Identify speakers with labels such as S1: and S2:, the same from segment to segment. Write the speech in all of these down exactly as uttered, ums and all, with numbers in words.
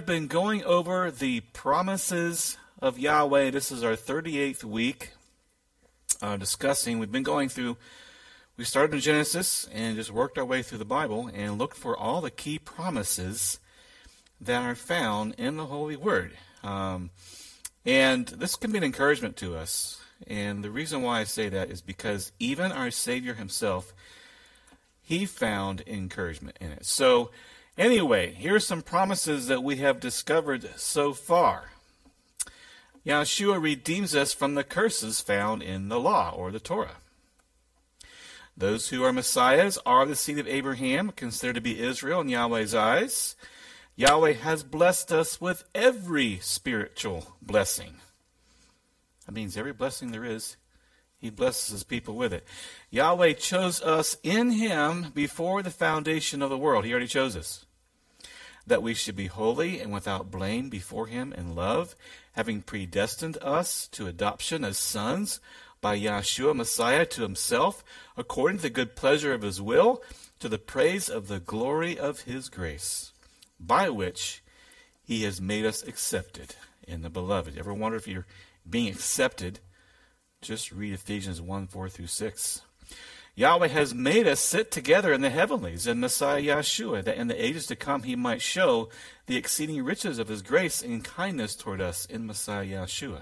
S1: been going over the promises of Yahweh. This is our thirty-eighth week uh, discussing. We've been going through, we started in Genesis and just worked our way through the Bible and looked for all the key promises that are found in the Holy Word. Um, and this can be an encouragement to us. And the reason why I say that is because even our Savior himself, he found encouragement in it. So anyway, here are some promises that we have discovered so far. Yahshua redeems us from the curses found in the law, or the Torah. Those who are Messiahs are the seed of Abraham, considered to be Israel in Yahweh's eyes. Yahweh has blessed us with every spiritual blessing. That means every blessing there is, he blesses his people with it. Yahweh chose us in him before the foundation of the world. He already chose us. That we should be holy and without blame before him in love, having predestined us to adoption as sons by Yahshua Messiah to himself, according to the good pleasure of his will, to the praise of the glory of his grace, by which he has made us accepted in the beloved. Ever wonder if you're being accepted? Just read Ephesians one, four through six. Yahweh has made us sit together in the heavenlies in Messiah Yahshua, that in the ages to come he might show the exceeding riches of his grace and kindness toward us in Messiah Yahshua.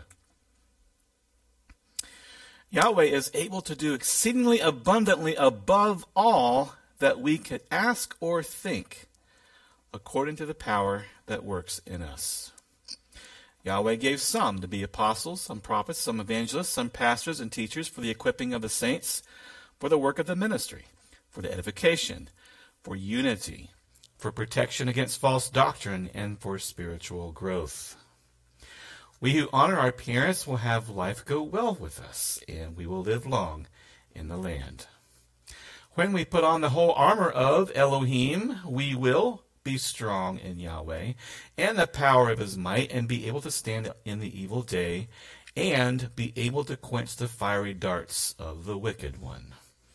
S1: Yahweh is able to do exceedingly abundantly above all that we could ask or think, according to the power that works in us. Yahweh gave some to be apostles, some prophets, some evangelists, some pastors and teachers for the equipping of the saints, for the work of the ministry, for the edification, for unity, for protection against false doctrine, and for spiritual growth. We who honor our parents will have life go well with us, and we will live long in the land. When we put on the whole armor of Elohim, we will be strong in Yahweh and the power of his might, and be able to stand in the evil day, and be able to quench the fiery darts of the wicked one.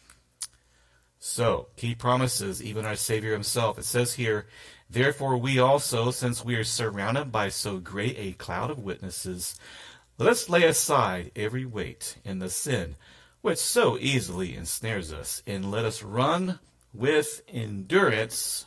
S1: So, key promises, even our Savior himself. It says here, therefore we also, since we are surrounded by so great a cloud of witnesses, let us lay aside every weight and the sin which so easily ensnares us, and let us run with endurance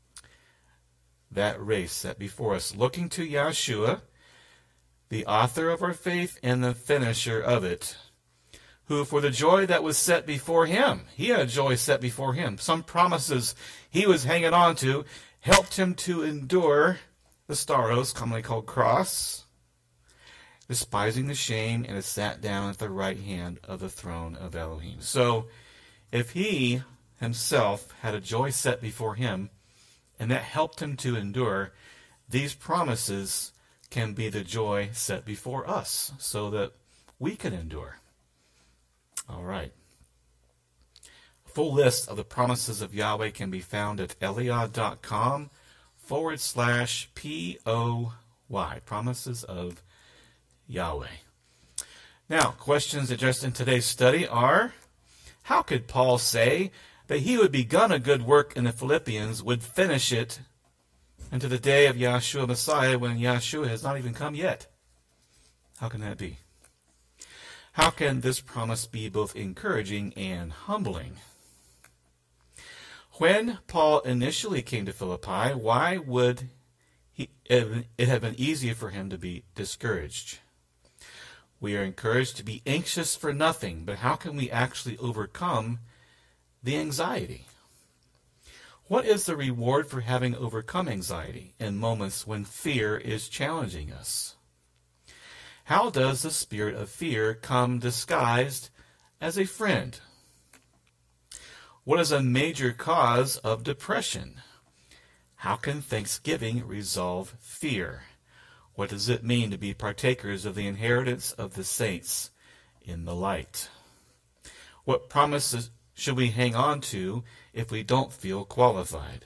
S1: that race set before us, looking to Yahshua, the author of our faith and the finisher of it, who for the joy that was set before him, he had a joy set before him. Some promises he was hanging on to helped him to endure the staros, commonly called cross, despising the shame, and has sat down at the right hand of the throne of Elohim. So, if he himself had a joy set before him, and that helped him to endure, these promises can be the joy set before us, so that we can endure. All right. A full list of the promises of Yahweh can be found at eliah.com forward slash P-O-Y. Promises of Yahweh. Now, questions addressed in today's study are, how could Paul say that he who had begun a good work in the Philippians would finish it unto the day of Yahshua Messiah, when Yahshua has not even come yet? How can that be? How can this promise be both encouraging and humbling? When Paul initially came to Philippi, why would he, it have been easier for him to be discouraged? We are encouraged to be anxious for nothing, but how can we actually overcome the anxiety? What is the reward for having overcome anxiety in moments when fear is challenging us? How does the spirit of fear come disguised as a friend? What is a major cause of depression? How can thanksgiving resolve fear? What does it mean to be partakers of the inheritance of the saints in the light? What promises should we hang on to if we don't feel qualified?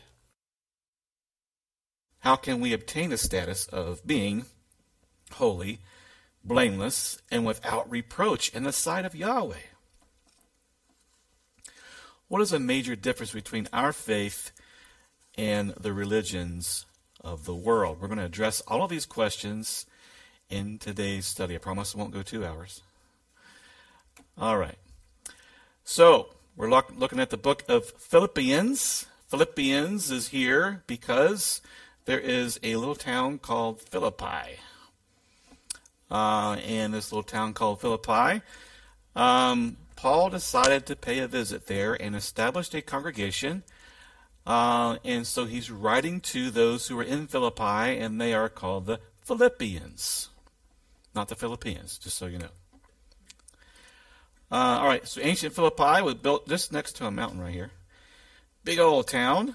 S1: How can we obtain the status of being holy, blameless, and without reproach in the sight of Yahweh? What is a major difference between our faith and the religions of the world. We're going to address all of these questions in today's study. I promise it won't go two hours. All right. So, we're look, looking at the book of Philippians. Philippians is here because there is a little town called Philippi. Uh, and this little town called Philippi, um, Paul decided to pay a visit there and established a congregation. Uh, and so he's writing to those who are in Philippi, and they are called the Philippians. Not the Philippines, just so you know. Uh, all right, so ancient Philippi was built just next to a mountain right here. Big old town.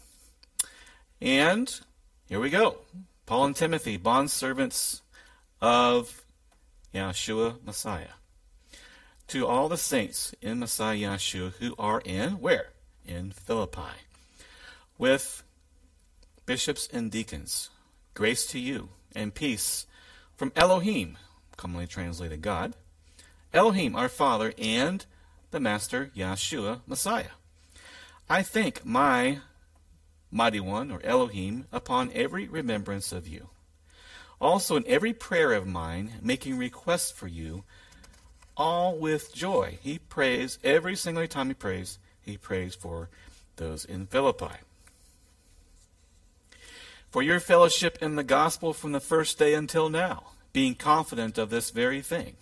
S1: And here we go. Paul and Timothy, bondservants of Yahshua Messiah. To all the saints in Messiah Yahshua who are in, where? In Philippi. With bishops and deacons, grace to you and peace from Elohim, commonly translated God, Elohim, our Father, and the Master, Yahshua Messiah. I thank my Mighty One, or Elohim, upon every remembrance of you. Also in every prayer of mine, making requests for you, all with joy. He prays, every single time he prays, he prays for those in Philippi. For your fellowship in the gospel from the first day until now, being confident of this very thing,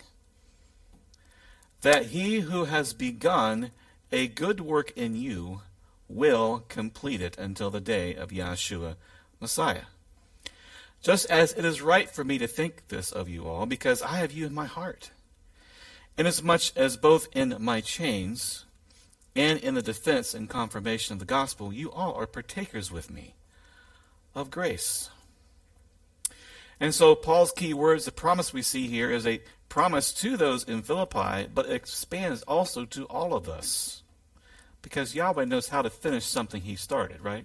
S1: that he who has begun a good work in you will complete it until the day of Yahshua Messiah. Just as it is right for me to think this of you all, because I have you in my heart. Inasmuch as both in my chains and in the defense and confirmation of the gospel, you all are partakers with me of grace. And so Paul's key words, the promise we see here is a promise to those in Philippi, but it expands also to all of us. Because Yahweh knows how to finish something he started, right?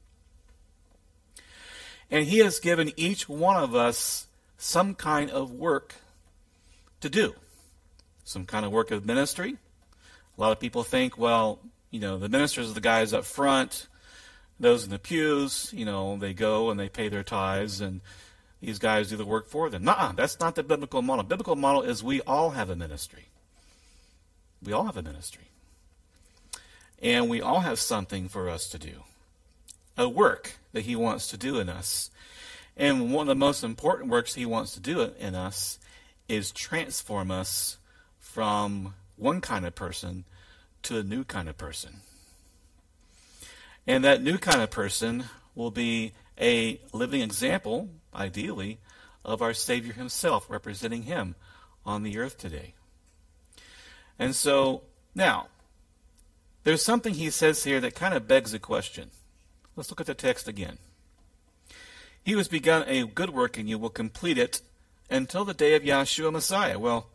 S1: And he has given each one of us some kind of work to do. Some kind of work of ministry. A lot of people think, well, you know, the ministers are the guys up front. Those in the pews, you know, they go and they pay their tithes, and these guys do the work for them. Nuh-uh, that's not the biblical model. Biblical model is we all have a ministry. We all have a ministry. And we all have something for us to do. A work that he wants to do in us. And one of the most important works he wants to do in us is transform us from one kind of person to a new kind of person. And that new kind of person will be a living example, ideally, of our Savior himself, representing him on the earth today. And so, now, there's something he says here that kind of begs a question. Let's look at the text again. He who has begun a good work in you will complete it until the day of Yahshua Messiah. Well,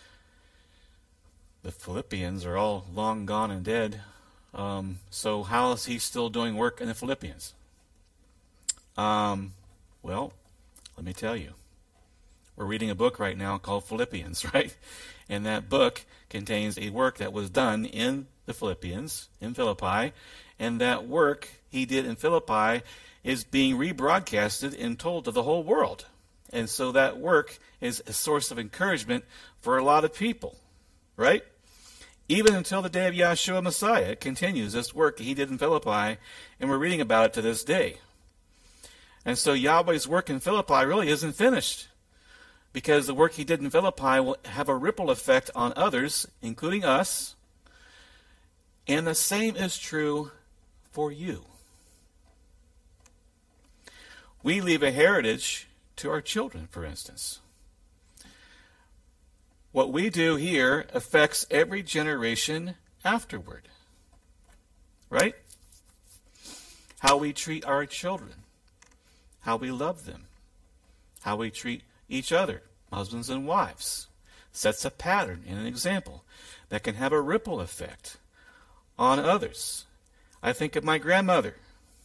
S1: the Philippians are all long gone and dead. Um, so how is he still doing work in the Philippians? Um, well, let me tell you. We're reading a book right now called Philippians, right? And that book contains a work that was done in the Philippians, in Philippi, and that work he did in Philippi is being rebroadcasted and told to the whole world. And so that work is a source of encouragement for a lot of people, right? Even until the day of Yahshua Messiah, it continues this work he did in Philippi, and we're reading about it to this day. And so Yahweh's work in Philippi really isn't finished, because the work he did in Philippi will have a ripple effect on others, including us, and the same is true for you. We leave a heritage to our children, for instance. What we do here affects every generation afterward. Right? How we treat our children. How we love them. How we treat each other, husbands and wives. Sets a pattern and an example that can have a ripple effect on others. I think of my grandmother.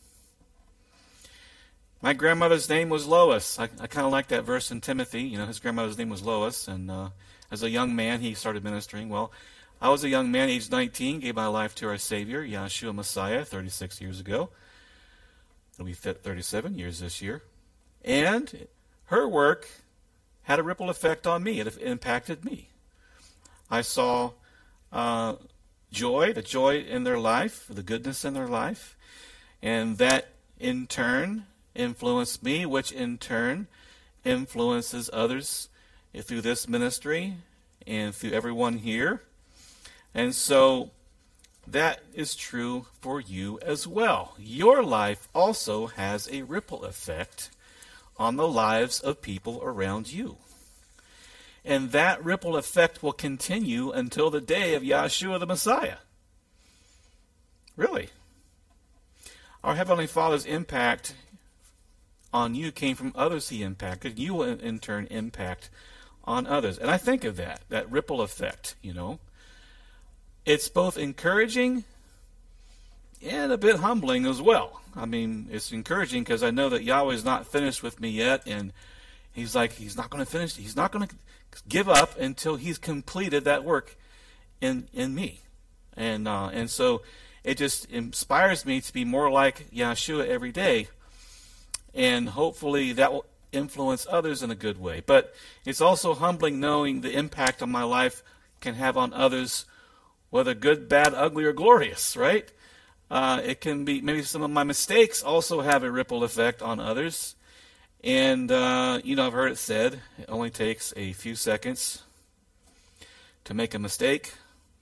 S1: My grandmother's name was Lois. I, I kind of like that verse in Timothy. You know, his grandmother's name was Lois, and uh, as a young man, he started ministering. Well, I was a young man, age nineteen, gave my life to our Savior, Yahshua Messiah, thirty-six years ago. It'll be thirty-seven years this year. And her work had a ripple effect on me. It impacted me. I saw uh, joy, the joy in their life, the goodness in their life, and that in turn influenced me, which in turn influences others through this ministry and through everyone here. And so that is true for you as well. Your life also has a ripple effect on the lives of people around you. And that ripple effect will continue until the day of Yahshua the Messiah. Really. Our Heavenly Father's impact on you came from others he impacted. You will in turn impact on others. And I think of that, that ripple effect, you know. It's both encouraging and a bit humbling as well. I mean, it's encouraging because I know that Yahweh's not finished with me yet, and he's like, he's not going to finish, he's not going to give up until he's completed that work in in me. And uh, and so it just inspires me to be more like Yahshua every day, and hopefully that will influence others in a good way. But it's also humbling knowing the impact on my life can have on others, whether good, bad, ugly, or glorious, right? Uh, it can be, maybe some of my mistakes also have a ripple effect on others. And, uh, you know, I've heard it said, it only takes a few seconds to make a mistake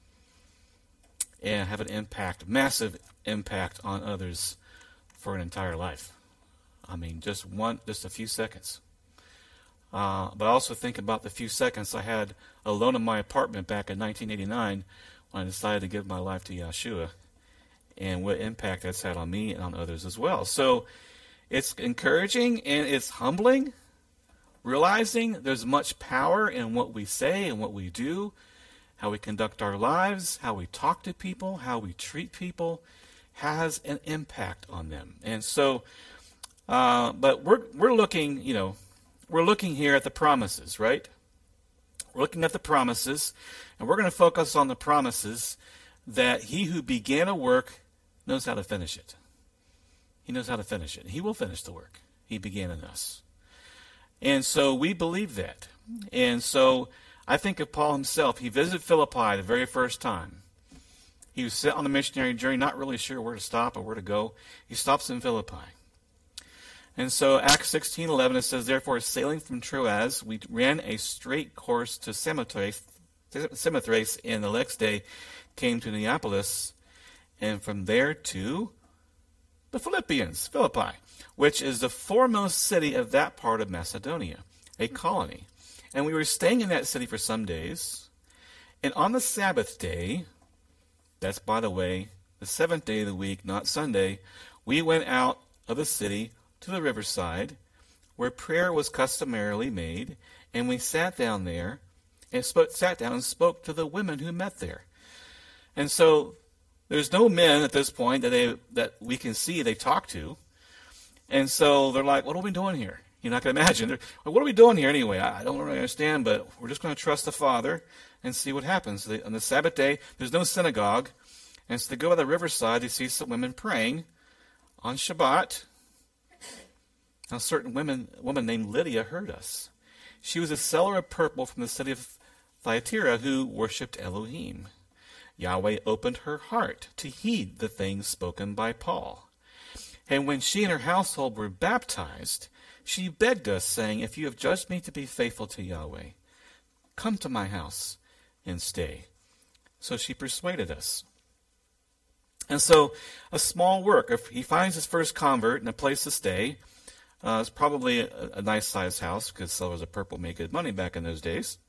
S1: and have an impact, massive impact on others for an entire life. I mean, just one, just a few seconds. Uh, but I also think about the few seconds I had alone in my apartment back in nineteen eighty-nine when I decided to give my life to Yahshua, and what impact that's had on me and on others as well. So it's encouraging and it's humbling, realizing there's much power in what we say and what we do, how we conduct our lives, how we talk to people, how we treat people, has an impact on them. And so, uh, but we're we're looking, you know, we're looking here at the promises, right? We're looking at the promises, and we're going to focus on the promises that he who began a work knows how to finish it. He knows how to finish it. He will finish the work he began in us. And so we believe that. And so I think of Paul himself. He visited Philippi the very first time. He was set on a missionary journey, not really sure where to stop or where to go. He stops in Philippi. And so Acts sixteen eleven, it says, therefore, sailing from Troas, we ran a straight course to Samothrace, Samothrace, and the next day came to Neapolis, and from there to the Philippians, Philippi, which is the foremost city of that part of Macedonia, a colony. And we were staying in that city for some days, and on the Sabbath day, that's, by the way, the seventh day of the week, not Sunday, we went out of the city to the riverside, where prayer was customarily made, and we sat down there, and spoke, sat down and spoke to the women who met there. And so there's no men at this point that they that we can see they talk to, and so they're like, "What are we doing here?" You're not going to imagine. They're, well, what are we doing here anyway? I don't really understand, but we're just going to trust the Father and see what happens. They, on the Sabbath day, there's no synagogue, and so they go by the riverside. They see some women praying on Shabbat. Now, a certain women, woman named Lydia heard us. She was a seller of purple from the city of Thyatira who worshipped Elohim. Yahweh opened her heart to heed the things spoken by Paul. And when she and her household were baptized, she begged us, saying, if you have judged me to be faithful to Yahweh, come to my house and stay. So she persuaded us. And so a small work, if he finds his first convert and a place to stay, uh, it's probably a, a nice-sized house, because sellers of purple made good money back in those days.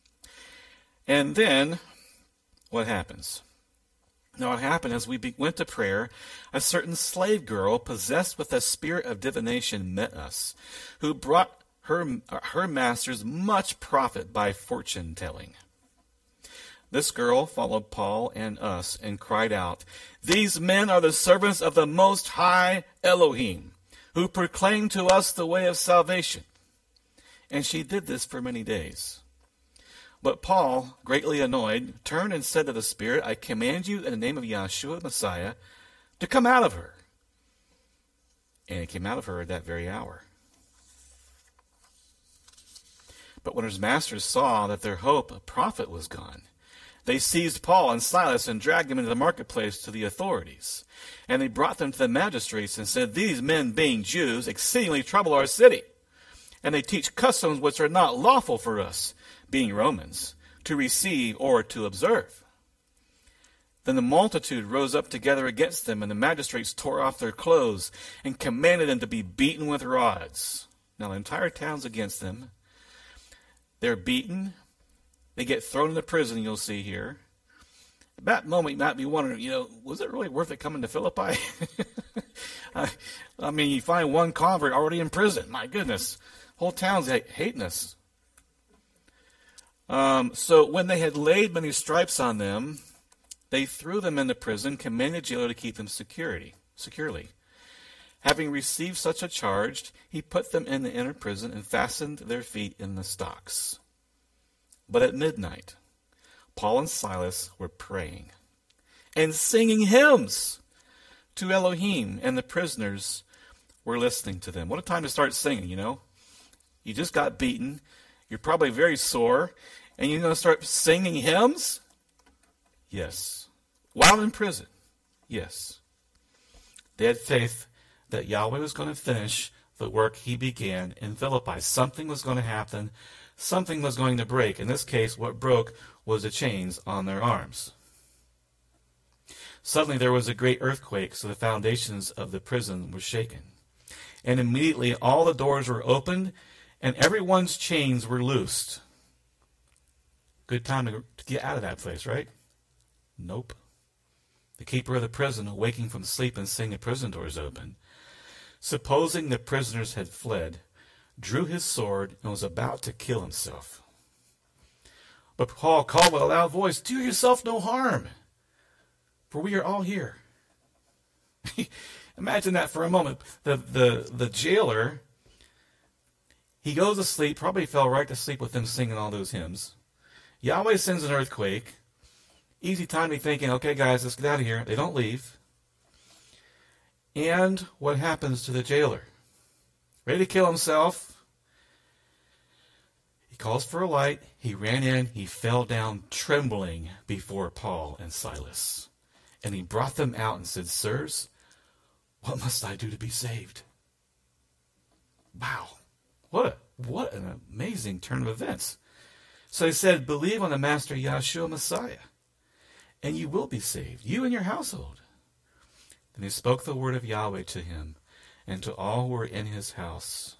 S1: And then what happens? Now, what happened is we be, went to prayer. A certain slave girl possessed with a spirit of divination met us, who brought her, her masters much profit by fortune-telling. This girl followed Paul and us and cried out, these men are the servants of the Most High Elohim, who proclaim to us the way of salvation. And she did this for many days. But Paul, greatly annoyed, turned and said to the spirit, I command you in the name of Yahshua Messiah to come out of her. And it came out of her at that very hour. But when his masters saw that their hope of profit was gone, they seized Paul and Silas and dragged them into the marketplace to the authorities. And they brought them to the magistrates and said, "These men, being Jews, exceedingly trouble our city. And they teach customs which are not lawful for us, being Romans, to receive or to observe." Then the multitude rose up together against them, and the magistrates tore off their clothes and commanded them to be beaten with rods. Now the entire town's against them. They're beaten. They get thrown into prison, you'll see here. At that moment, you might be wondering, you know, was it really worth it coming to Philippi? I, I mean, you find one convert already in prison. My goodness. Whole town's hating us. Um, so when they had laid many stripes on them, they threw them into prison, commanded the jailer to keep them security, securely. Having received such a charge, he put them in the inner prison and fastened their feet in the stocks. But at midnight, Paul and Silas were praying and singing hymns to Elohim, and the prisoners were listening to them. What a time to start singing, you know? You just got beaten. You're probably very sore, and you're going to start singing hymns? Yes. While in prison? Yes. They had faith that Yahweh was going to finish the work he began in Philippi. Something was going to happen. Something was going to break. In this case, what broke was the chains on their arms. Suddenly there was a great earthquake, so the foundations of the prison were shaken. And immediately all the doors were opened, and everyone's chains were loosed. Good time to, to get out of that place, right? Nope. The keeper of the prison, awaking from sleep and seeing the prison doors open, supposing the prisoners had fled, drew his sword and was about to kill himself. But Paul called with a loud voice, "Do yourself no harm, for we are all here." Imagine that for a moment. The, the, the jailer, he goes to sleep, probably fell right to sleep with them singing all those hymns. Yahweh sends an earthquake. Easy time to be thinking, okay, guys, let's get out of here. They don't leave. And what happens to the jailer? Ready to kill himself. He calls for a light. He ran in. He fell down trembling before Paul and Silas. And he brought them out and said, "Sirs, what must I do to be saved?" Wow. What a, what an amazing turn of events. So he said, "Believe on the Master Yahshua Messiah, and you will be saved, you and your household." Then he spoke the word of Yahweh to him and to all who were in his house.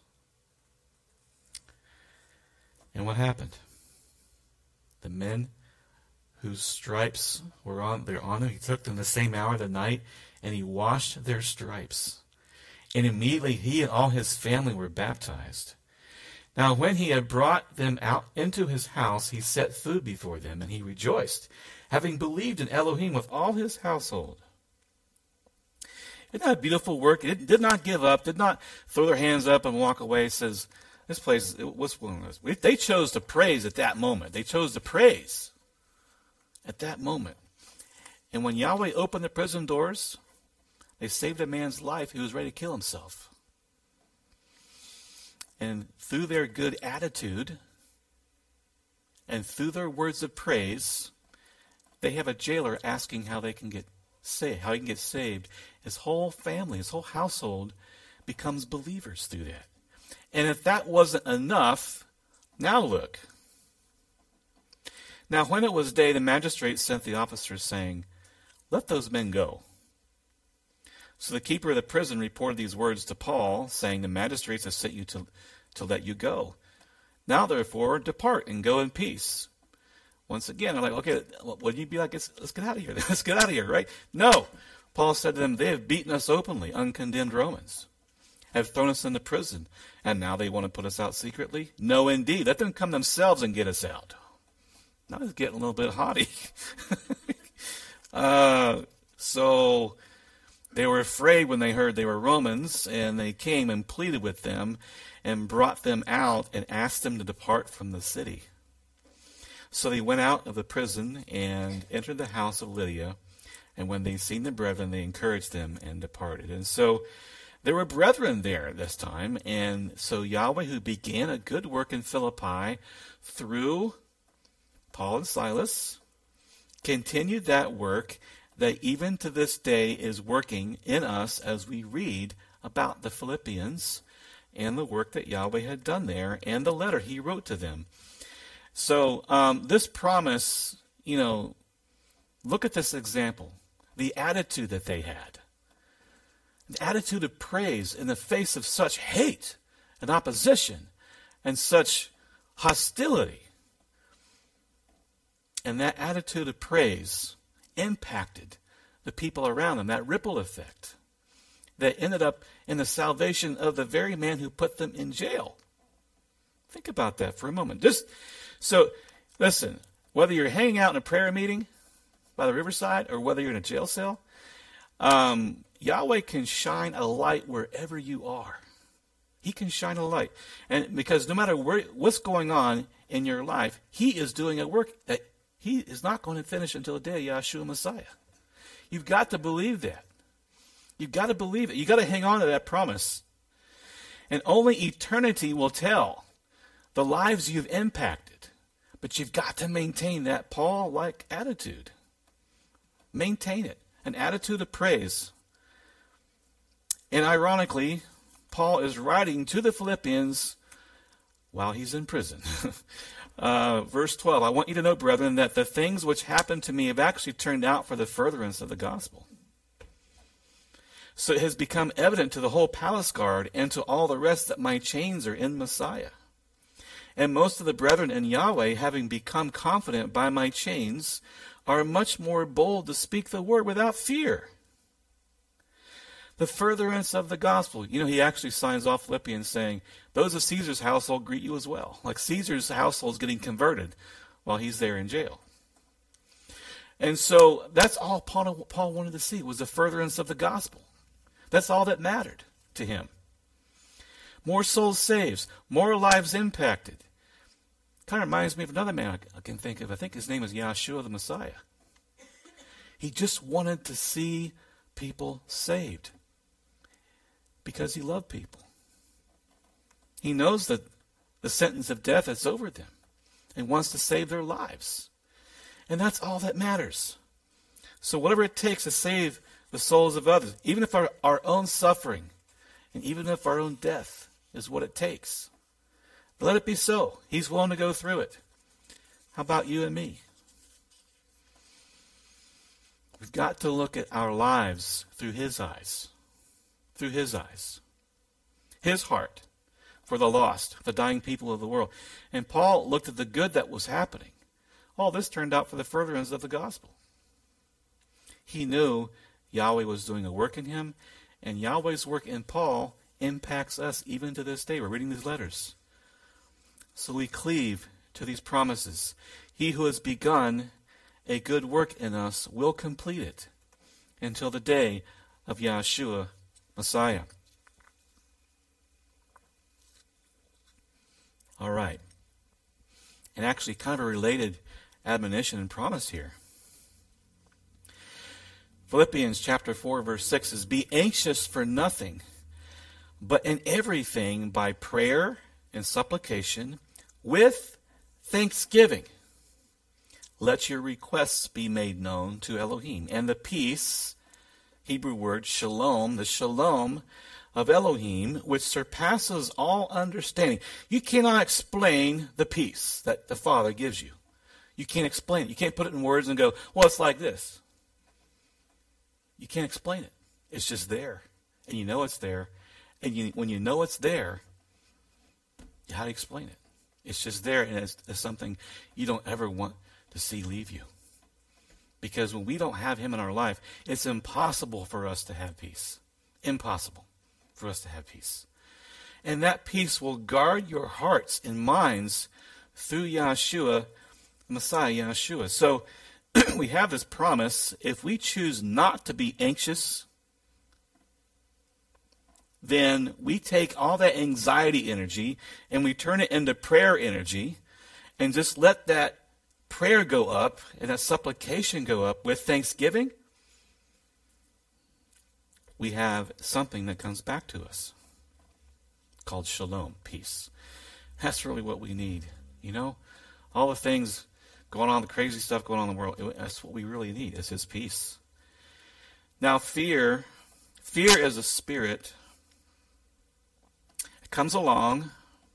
S1: And what happened? The men whose stripes were on their honor, he took them the same hour of the night, and he washed their stripes. And immediately he and all his family were baptized. Now when he had brought them out into his house, he set food before them, and he rejoiced, having believed in Elohim with all his household. Isn't that a beautiful work? It did not give up, did not throw their hands up and walk away. It says, this place, what's one of those? They chose to praise at that moment. They chose to praise at that moment. And when Yahweh opened the prison doors, they saved a man's life who was ready to kill himself. And through their good attitude and through their words of praise, they have a jailer asking how they can get saved, how he can get saved. His whole family, his whole household becomes believers through that. And if that wasn't enough, now look. Now when it was day, the magistrates sent the officers, saying, "Let those men go." So the keeper of the prison reported these words to Paul, saying, "The magistrates have sent you to, to let you go. Now therefore depart and go in peace." Once again, I'm like, okay, wouldn't you be like, let's, let's get out of here. Let's get out of here, right? No. Paul said to them, "They have beaten us openly, uncondemned Romans, have thrown us into prison, and now they want to put us out secretly? No, indeed. Let them come themselves and get us out." Now it's getting a little bit haughty. uh, so they were afraid when they heard they were Romans, and they came and pleaded with them and brought them out and asked them to depart from the city. So they went out of the prison and entered the house of Lydia, and when they seen the brethren, they encouraged them and departed. And so there were brethren there this time, and so Yahweh, who began a good work in Philippi through Paul and Silas, continued that work that even to this day is working in us as we read about the Philippians and the work that Yahweh had done there and the letter he wrote to them. So um, this promise, you know, look at this example, the attitude that they had. The attitude of praise in the face of such hate and opposition and such hostility. And that attitude of praise impacted the people around them, that ripple effect that ended up in the salvation of the very man who put them in jail. Think about that for a moment. Just so, listen, whether you're hanging out in a prayer meeting by the riverside or whether you're in a jail cell, um, Yahweh can shine a light wherever you are. He can shine a light. And because no matter where, what's going on in your life, he is doing a work that he is not going to finish until the day of Yahshua Messiah. You've got to believe that. You've got to believe it. You've got to hang on to that promise. And only eternity will tell the lives you've impacted. But you've got to maintain that Paul-like attitude. Maintain it. An attitude of praise. And ironically, Paul is writing to the Philippians while he's in prison. uh, verse twelve, I want you to know, brethren, that the things which happened to me have actually turned out for the furtherance of the gospel. So it has become evident to the whole palace guard and to all the rest that my chains are in Messiah. And most of the brethren in Yahweh, having become confident by my chains, are much more bold to speak the word without fear. The furtherance of the gospel. You know, he actually signs off Philippians saying, those of Caesar's household greet you as well. Like Caesar's household is getting converted while he's there in jail. And so that's all Paul, Paul wanted to see, was the furtherance of the gospel. That's all that mattered to him. More souls saved, more lives impacted. Kind of reminds me of another man I can think of. I think his name is Yahshua the Messiah. He just wanted to see people saved because he loved people. He knows that the sentence of death is over them and wants to save their lives. And that's all that matters. So whatever it takes to save the souls of others, even if our, our own suffering and even if our own death is what it takes, let it be so. He's willing to go through it. How about you and me? We've got to look at our lives through his eyes. Through his eyes. His heart for the lost, the dying people of the world. And Paul looked at the good that was happening. All this turned out for the furtherance of the gospel. He knew Yahweh was doing a work in him, and Yahweh's work in Paul impacts us even to this day. We're reading these letters. So we cleave to these promises. He who has begun a good work in us will complete it until the day of Yahshua Messiah. All right. And actually kind of a related admonition and promise here. Philippians chapter four verse six says, be anxious for nothing, but in everything by prayer and supplication with thanksgiving. Let your requests be made known to Elohim. And the peace, Hebrew word shalom, the shalom of Elohim, which surpasses all understanding. You cannot explain the peace that the Father gives you. You can't explain it. You can't put it in words and go, well, it's like this. You can't explain it. It's just there. And you know it's there. And you, when you know it's there, how do you explain it? It's just there, and it's, it's something you don't ever want to see leave you. Because when we don't have him in our life, it's impossible for us to have peace. Impossible for us to have peace. And that peace will guard your hearts and minds through Yahshua, Messiah, Yahshua. So we have this promise. If we choose not to be anxious, then we take all that anxiety energy and we turn it into prayer energy and just let that prayer go up and that supplication go up with thanksgiving. we have something that comes back to us called shalom, peace. That's really what we need. You know, all the things going on, the crazy stuff going on in the world, that's what we really need, is his peace. Now, fear, fear is a spirit. It comes along,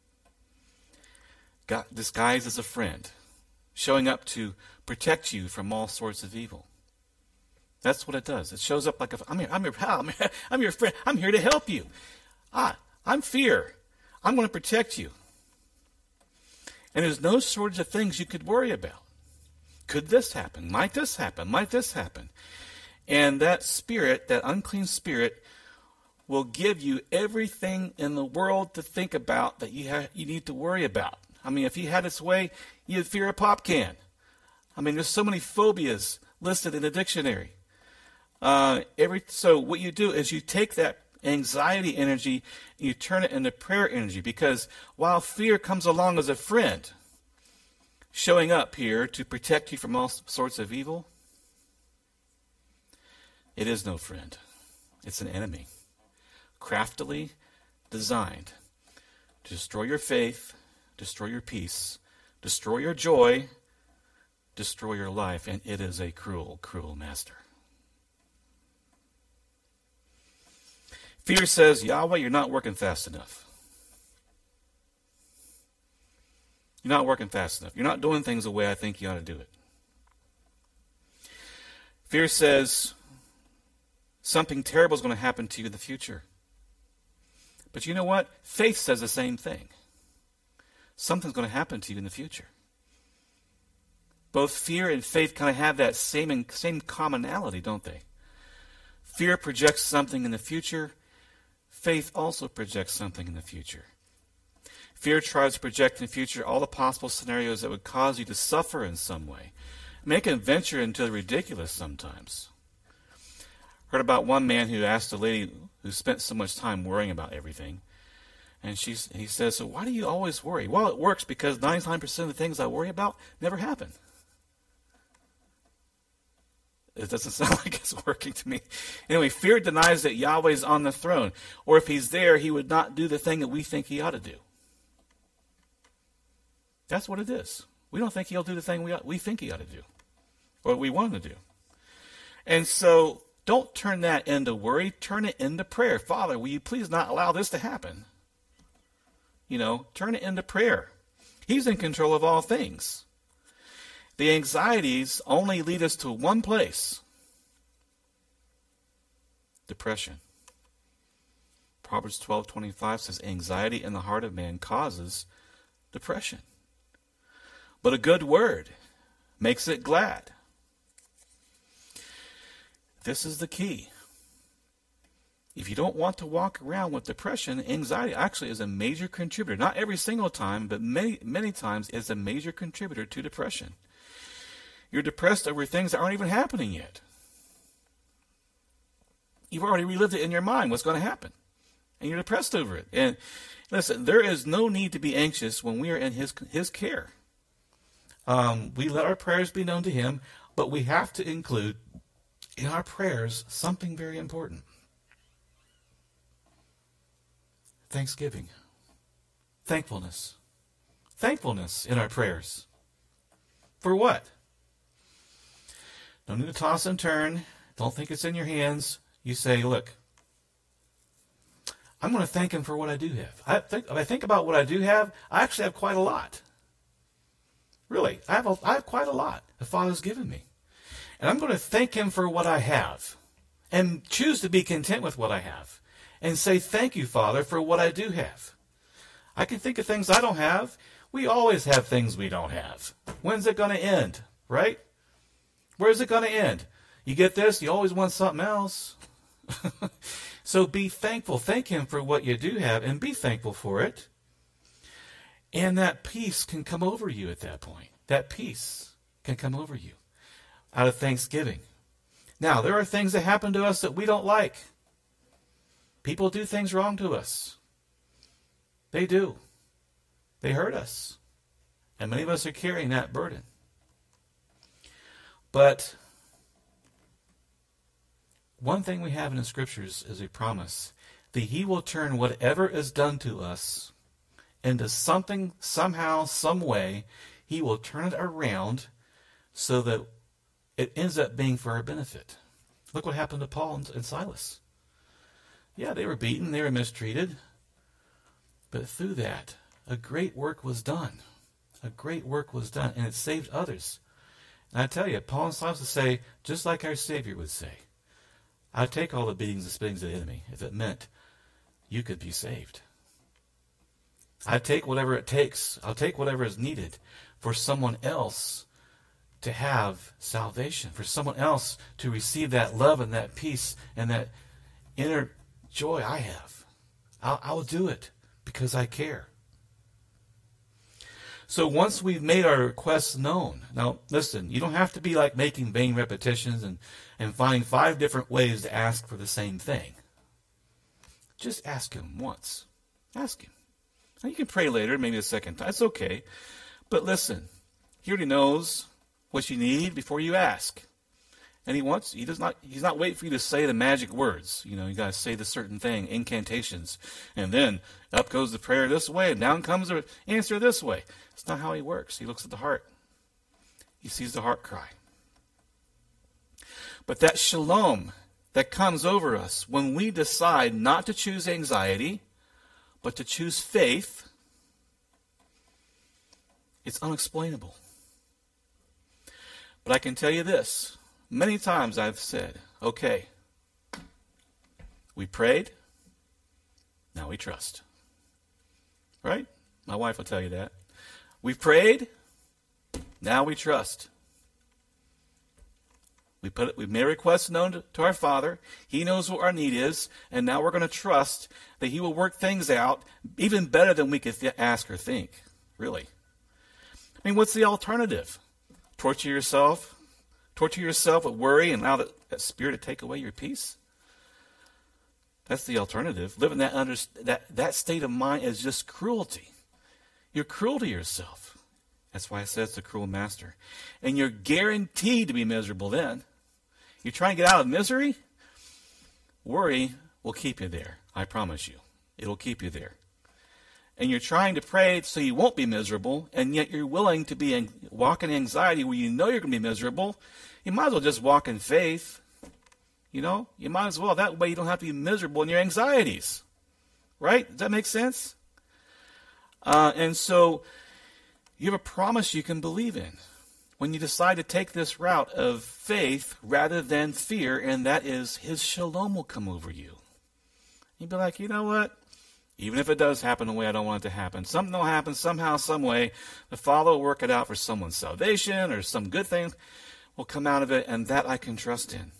S1: got disguised as a friend, showing up to protect you from all sorts of evil. That's what it does. It shows up like, a, I'm, your, I'm your pal, I'm, I'm your friend, I'm here to help you. Ah, I'm fear. I'm going to protect you. And there's no shortage of things you could worry about. Could this happen? Might this happen? Might this happen? And that spirit, that unclean spirit, will give you everything in the world to think about that you have, you need to worry about. I mean, if he had its way, you'd fear a pop can. I mean, there's so many phobias listed in the dictionary. Uh, every so what you do is you take that anxiety energy and you turn it into prayer energy, because while fear comes along as a friend, showing up here to protect you from all sorts of evil, it is no friend. It's an enemy, craftily designed to destroy your faith, destroy your peace, destroy your joy, destroy your life, and it is a cruel, cruel master. Fear says, Yahweh, you're not working fast enough. You're not working fast enough. You're not doing things the way I think you ought to do it. Fear says, something terrible is going to happen to you in the future. But you know what? Faith says the same thing. Something's going to happen to you in the future. Both fear and faith kind of have that same, same commonality, don't they? Fear projects something in the future. Faith also projects something in the future. Fear tries to project in the future all the possible scenarios that would cause you to suffer in some way. Make an venture into the ridiculous sometimes. Heard about one man who asked a lady who spent so much time worrying about everything. And she, he says, so why do you always worry? Well, it works because ninety-nine percent of the things I worry about never happen. It doesn't sound like it's working to me. Anyway, fear denies that Yahweh is on the throne. Or if he's there, he would not do the thing that we think he ought to do. That's what it is. We don't think he'll do the thing we ought, we think he ought to do. Or we want him to do. And so, don't turn that into worry. Turn it into prayer. Father, will you please not allow this to happen? You know, turn it into prayer. He's in control of all things. The anxieties only lead us to one place. Depression. Proverbs twelve twenty-five says, anxiety in the heart of man causes depression. But a good word makes it glad. This is the key. If you don't want to walk around with depression, anxiety actually is a major contributor. Not every single time, but many, many times is a major contributor to depression. You're depressed over things that aren't even happening yet. You've already relived it in your mind, what's going to happen. And you're depressed over it. And listen, there is no need to be anxious when we are in his, his care. Um, we let our prayers be known to him, but we have to include in our prayers something very important. Thanksgiving. Thankfulness. Thankfulness in our prayers. For what? Don't need to toss and turn. Don't think it's in your hands. You say, look, I'm going to thank him for what I do have. I think, if I think about what I do have, I actually have quite a lot. Really, I have, a, I have quite a lot the Father's given me. And I'm going to thank him for what I have and choose to be content with what I have and say, thank you, Father, for what I do have. I can think of things I don't have. We always have things we don't have. When's it going to end, right? Where's it going to end? You get this, you always want something else. So be thankful. Thank him for what you do have and be thankful for it. And that peace can come over you at that point. That peace can come over you out of thanksgiving. Now, there are things that happen to us that we don't like. People do things wrong to us. They do. They hurt us. And many of us are carrying that burden. But one thing we have in the Scriptures is a promise that he will turn whatever is done to us into something, somehow, some way. He will turn it around so that it ends up being for our benefit. Look what happened to Paul and Silas. Yeah, they were beaten, they were mistreated, but through that, a great work was done. A great work was done, and it saved others. And I tell you, Paul and Silas would say, just like our Savior would say, I'd take all the beatings and spittings of the enemy if it meant you could be saved. I'd take whatever it takes. I'll take whatever is needed for someone else to have salvation, for someone else to receive that love and that peace and that inner joy I have. I'll, I'll do it because I care. So once we've made our requests known, now listen, you don't have to be like making vain repetitions and, and finding five different ways to ask for the same thing. Just ask him once. Ask him. Now you can pray later, maybe a second time. It's okay. But listen, he already knows what you need before you ask. And he wants, he does not, he's not waiting for you to say the magic words. You know, you got to say the certain thing, incantations. And then up goes the prayer this way, and down comes the answer this way. It's not how he works. He looks at the heart. He sees the heart cry. But that shalom that comes over us when we decide not to choose anxiety, but to choose faith, it's unexplainable. But I can tell you this. Many times I've said, okay, we prayed, now we trust. Right? My wife will tell you that. We've prayed, now we trust. We put it, we've made requests known to, to our Father. He knows what our need is, and now we're going to trust that He will work things out even better than we could th- ask or think. Really. I mean, what's the alternative? Torture yourself? Torture yourself with worry and allow that, that spirit to take away your peace? That's the alternative. Living that under that, that state of mind is just cruelty. You're cruel to yourself. That's why I said it's a cruel master. And you're guaranteed to be miserable then. You're trying to get out of misery? Worry will keep you there. I promise you. It'll keep you there. And you're trying to pray so you won't be miserable, and yet you're willing to be in, walk in anxiety where you know you're going to be miserable. You might as well just walk in faith. You know, you might as well. That way you don't have to be miserable in your anxieties. Right? Does that make sense? Uh, and so you have a promise you can believe in when you decide to take this route of faith rather than fear, and that is His shalom will come over you. You'd be like, you know what? Even if it does happen the way I don't want it to happen, something will happen somehow, some way. The Father will work it out for someone's salvation or some good thing will come out of it, and that I can trust in.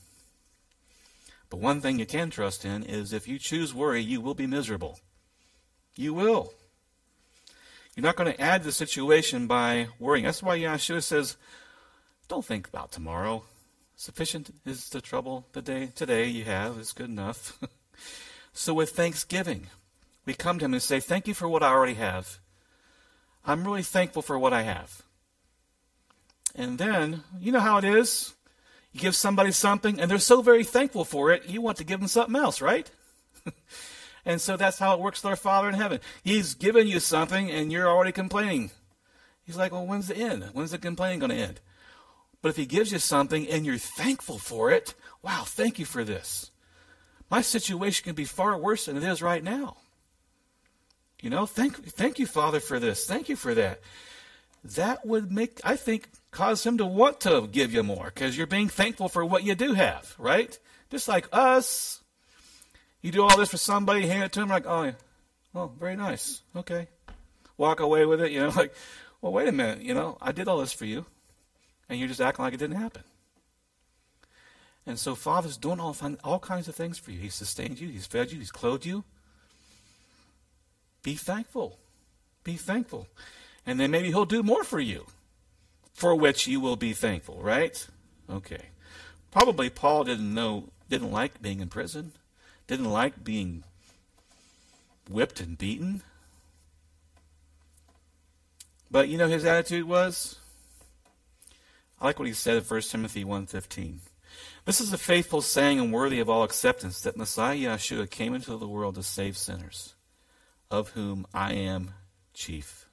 S1: But one thing you can trust in is if you choose worry, you will be miserable. You will. You're not going to add to the situation by worrying. That's why Yeshua says, don't think about tomorrow. Sufficient is the trouble the day today you have is good enough. So with thanksgiving, we come to Him and say, thank you for what I already have. I'm really thankful for what I have. And then, you know how it is. You give somebody something, and they're so very thankful for it, you want to give them something else, right? And so that's how it works with our Father in heaven. He's given you something, and you're already complaining. He's like, well, when's the end? When's the complaining going to end? But if He gives you something, and you're thankful for it, wow, thank you for this. My situation can be far worse than it is right now. You know, thank, thank you, Father, for this. Thank you for that. That would make, I think, cause Him to want to give you more, because you're being thankful for what you do have, right? Just like us. You do all this for somebody, hand it to them, like, oh, yeah. Oh, very nice. Okay. Walk away with it, you know, like, well, wait a minute, you know, I did all this for you, and you're just acting like it didn't happen. And so Father's doing all, all kinds of things for you. He's sustained you. He's fed you. He's clothed you. Be thankful. Be thankful. And then maybe He'll do more for you, for which you will be thankful, right? Okay. Probably Paul didn't know, didn't like being in prison. Didn't like being whipped and beaten. But you know his attitude was? I like what he said in First Timothy one fifteen. This is a faithful saying and worthy of all acceptance, that Messiah Yeshua came into the world to save sinners, of whom I am chief.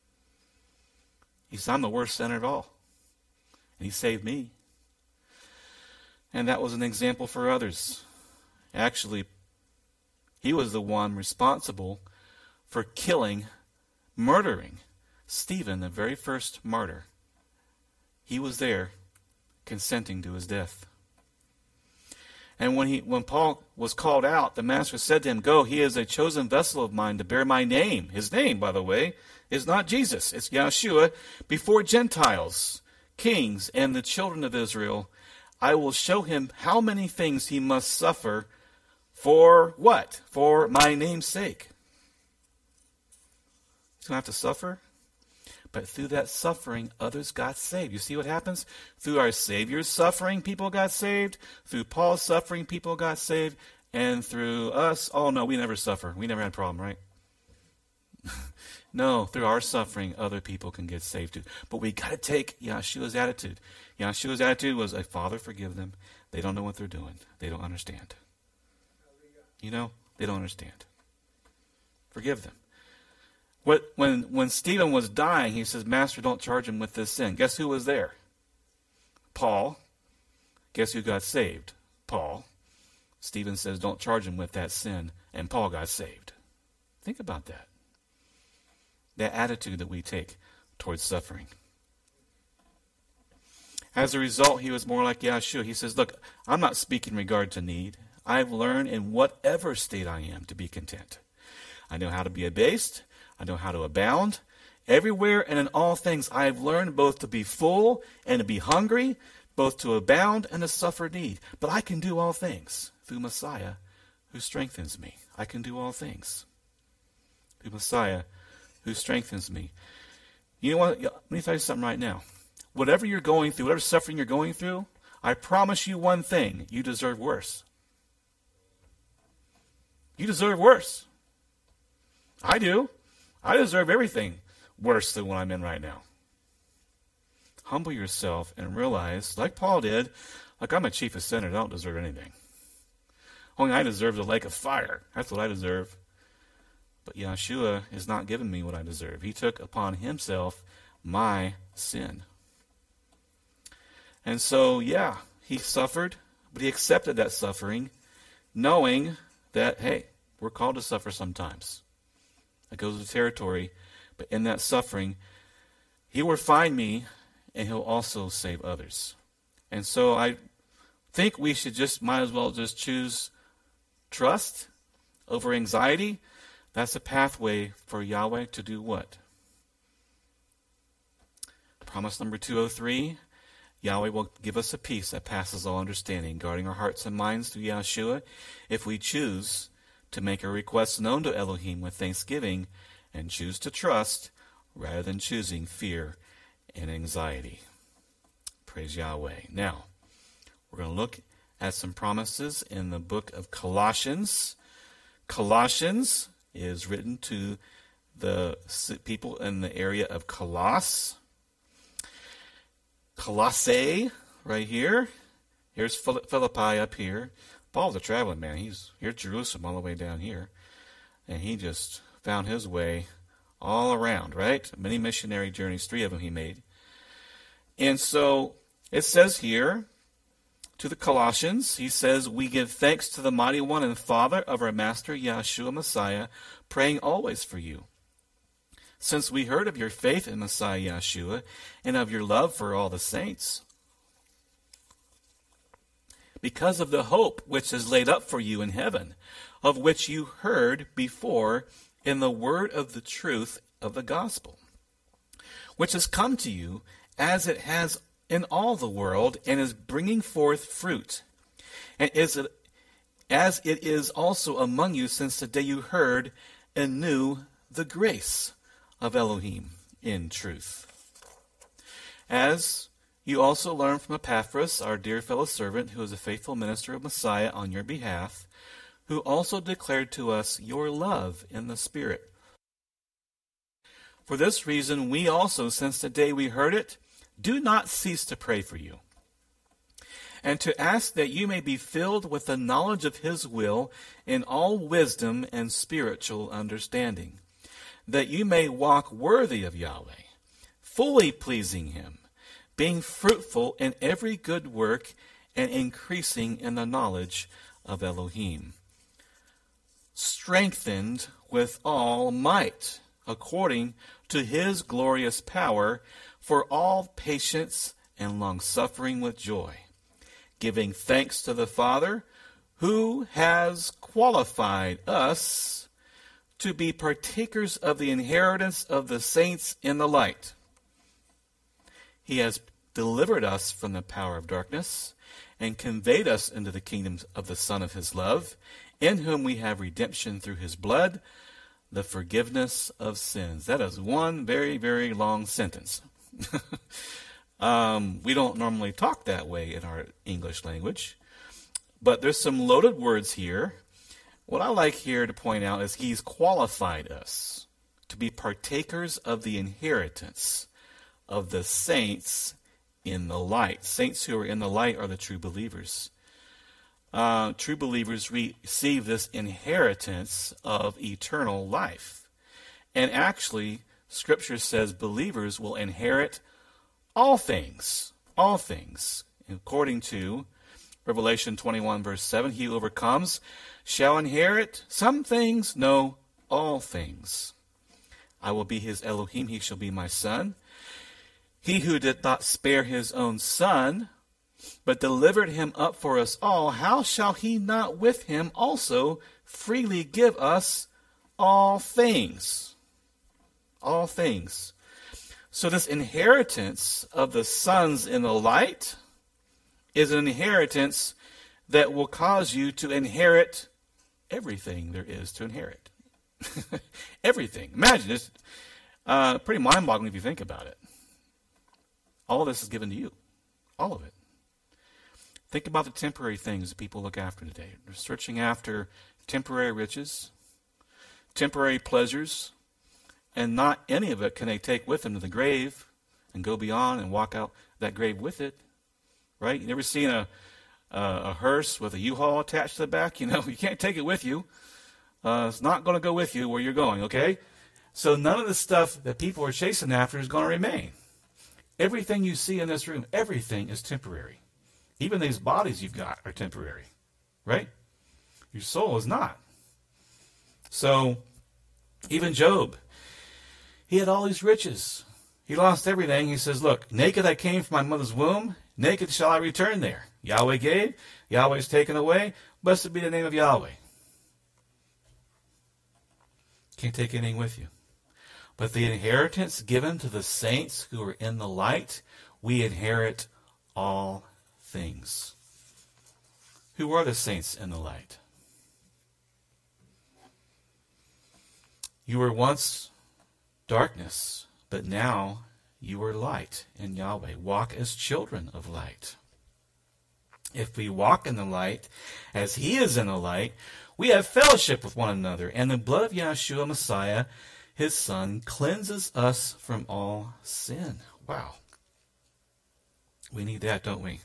S1: He said, I'm the worst sinner of all, and he saved me. And that was an example for others. Actually, he was the one responsible for killing, murdering Stephen, the very first martyr. He was there consenting to his death. And when he, when Paul was called out, the master said to him, go, he is a chosen vessel of mine to bear my name. His name, by the way, is not Jesus. It's Yeshua. Before Gentiles, kings, and the children of Israel, I will show him how many things he must suffer for what? For my name's sake. He's going to have to suffer. But through that suffering, others got saved. You see what happens? Through our Savior's suffering, people got saved. Through Paul's suffering, people got saved. And through us, oh no, we never suffer. We never had a problem, right? No, through our suffering, other people can get saved too. But we got to take Yeshua's attitude. Yeshua's attitude was, a Father, forgive them. They don't know what they're doing. They don't understand. You know, they don't understand. Forgive them. What, when, when Stephen was dying, he says, Master, don't charge him with this sin. Guess who was there? Paul. Guess who got saved? Paul. Stephen says, don't charge him with that sin, and Paul got saved. Think about that. That attitude that we take towards suffering. As a result, he was more like Yeshua. He says, look, I'm not speaking in regard to need. I've learned in whatever state I am to be content. I know how to be abased. I know how to abound. Everywhere and in all things I have learned both to be full and to be hungry, both to abound and to suffer need. But I can do all things through Messiah who strengthens me. I can do all things through Messiah who strengthens me. You know what? Let me tell you something right now. Whatever you're going through, whatever suffering you're going through, I promise you one thing. You deserve worse. You deserve worse. I do. I deserve everything worse than what I'm in right now. Humble yourself and realize, like Paul did, like I'm a chief of sinners, I don't deserve anything. Only I deserve the lake of fire. That's what I deserve. But Yeshua is not giving me what I deserve. He took upon himself my sin. And so, yeah, he suffered, but he accepted that suffering, knowing that, hey, we're called to suffer sometimes. That goes with the territory. But in that suffering, he will find me, and he'll also save others. And so I think we should just, might as well just choose trust over anxiety. That's a pathway for Yahweh to do what? Promise number two oh three, Yahweh will give us a peace that passes all understanding, guarding our hearts and minds through Yeshua, if we choose to make our requests known to Elohim with thanksgiving and choose to trust rather than choosing fear and anxiety. Praise Yahweh. Now, we're going to look at some promises in the book of Colossians. Colossians is written to the people in the area of Colossus. Colossae, right here. Here's Philippi up here. Paul's a traveling man. He's here at Jerusalem all the way down here. And he just found his way all around, right? Many missionary journeys, three of them he made. And so it says here to the Colossians, he says, we give thanks to the mighty one and Father of our Master Yeshua Messiah, praying always for you. Since we heard of your faith in Messiah Yeshua and of your love for all the saints, because of the hope which is laid up for you in heaven, of which you heard before in the word of the truth of the gospel, which has come to you as it has in all the world and is bringing forth fruit, and is it, as it is also among you since the day you heard and knew the grace of Elohim in truth. As you also learned from Epaphras, our dear fellow servant, who is a faithful minister of Messiah on your behalf, who also declared to us your love in the Spirit. For this reason, we also, since the day we heard it, do not cease to pray for you, and to ask that you may be filled with the knowledge of his will in all wisdom and spiritual understanding, that you may walk worthy of Yahweh, fully pleasing him, being fruitful in every good work and increasing in the knowledge of Elohim, strengthened with all might, according to his glorious power, for all patience and long-suffering with joy, giving thanks to the Father, who has qualified us to be partakers of the inheritance of the saints in the light. He has delivered us from the power of darkness and conveyed us into the kingdom of the Son of his love, in whom we have redemption through his blood, the forgiveness of sins. That is one very, very long sentence. um, we don't normally talk that way in our English language, but there's some loaded words here. What I like here to point out is he's qualified us to be partakers of the inheritance of the saints in the light. Saints who are in the light are the true believers. Uh, true believers receive this inheritance of eternal life. And actually, Scripture says believers will inherit all things. All things. According to Revelation twenty-one, verse seven, he who overcomes shall inherit some things, no, all things. I will be his Elohim, he shall be my son. He who did not spare his own son, but delivered him up for us all, how shall he not with him also freely give us all things? All things. So this inheritance of the sons in the light is an inheritance that will cause you to inherit everything there is to inherit. Everything. Imagine, it's uh, pretty mind-boggling if you think about it. All of this is given to you. All of it. Think about the temporary things that people look after today. They're searching after temporary riches, temporary pleasures, and not any of it can they take with them to the grave and go beyond and walk out that grave with it. Right? You never seen a, a, a hearse with a U-Haul attached to the back? You know, you can't take it with you. Uh, it's not going to go with you where you're going, okay? So none of the stuff that people are chasing after is going to remain. Everything you see in this room, everything is temporary. Even these bodies you've got are temporary, right? Your soul is not. So, even Job, he had all these riches. He lost everything. He says, look, naked I came from my mother's womb, naked shall I return there. Yahweh gave, Yahweh's taken away, blessed be the name of Yahweh. Can't take anything with you. But the inheritance given to the saints who are in the light, we inherit all things. Who are the saints in the light? You were once darkness, but now you are light in Yahweh. Walk as children of light. If we walk in the light as he is in the light, we have fellowship with one another, and the blood of Yahshua Messiah, his son, cleanses us from all sin. Wow. We need that, don't we?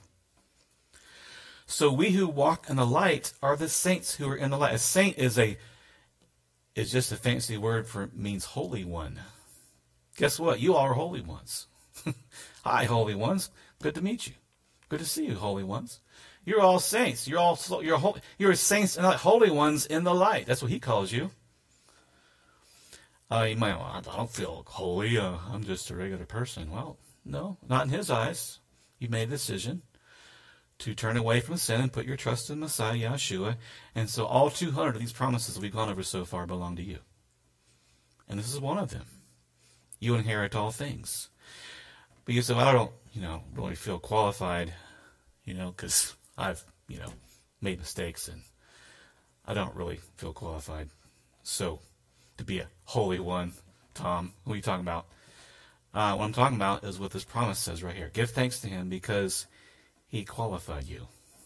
S1: So we who walk in the light are the saints who are in the light. A saint is a is just a fancy word for means holy one. Guess what? You all are holy ones. Hi, holy ones. Good to meet you. Good to see you, holy ones. You're all saints. You're all you're holy. You're saints and holy ones in the light. That's what he calls you. Uh, you might, well, I don't feel holy. Uh, I'm just a regular person. Well, no, not in his eyes. You've made a decision to turn away from sin and put your trust in Messiah, Yahshua. And so all two hundred of these promises that we've gone over so far belong to you. And this is one of them. You inherit all things. But you say, well, I don't, you know, really feel qualified, you know, because I've, you know, made mistakes and I don't really feel qualified. So, to be a holy one, Tom, what are you talking about? Uh, what I'm talking about is what this promise says right here. Give thanks to him because he qualified you.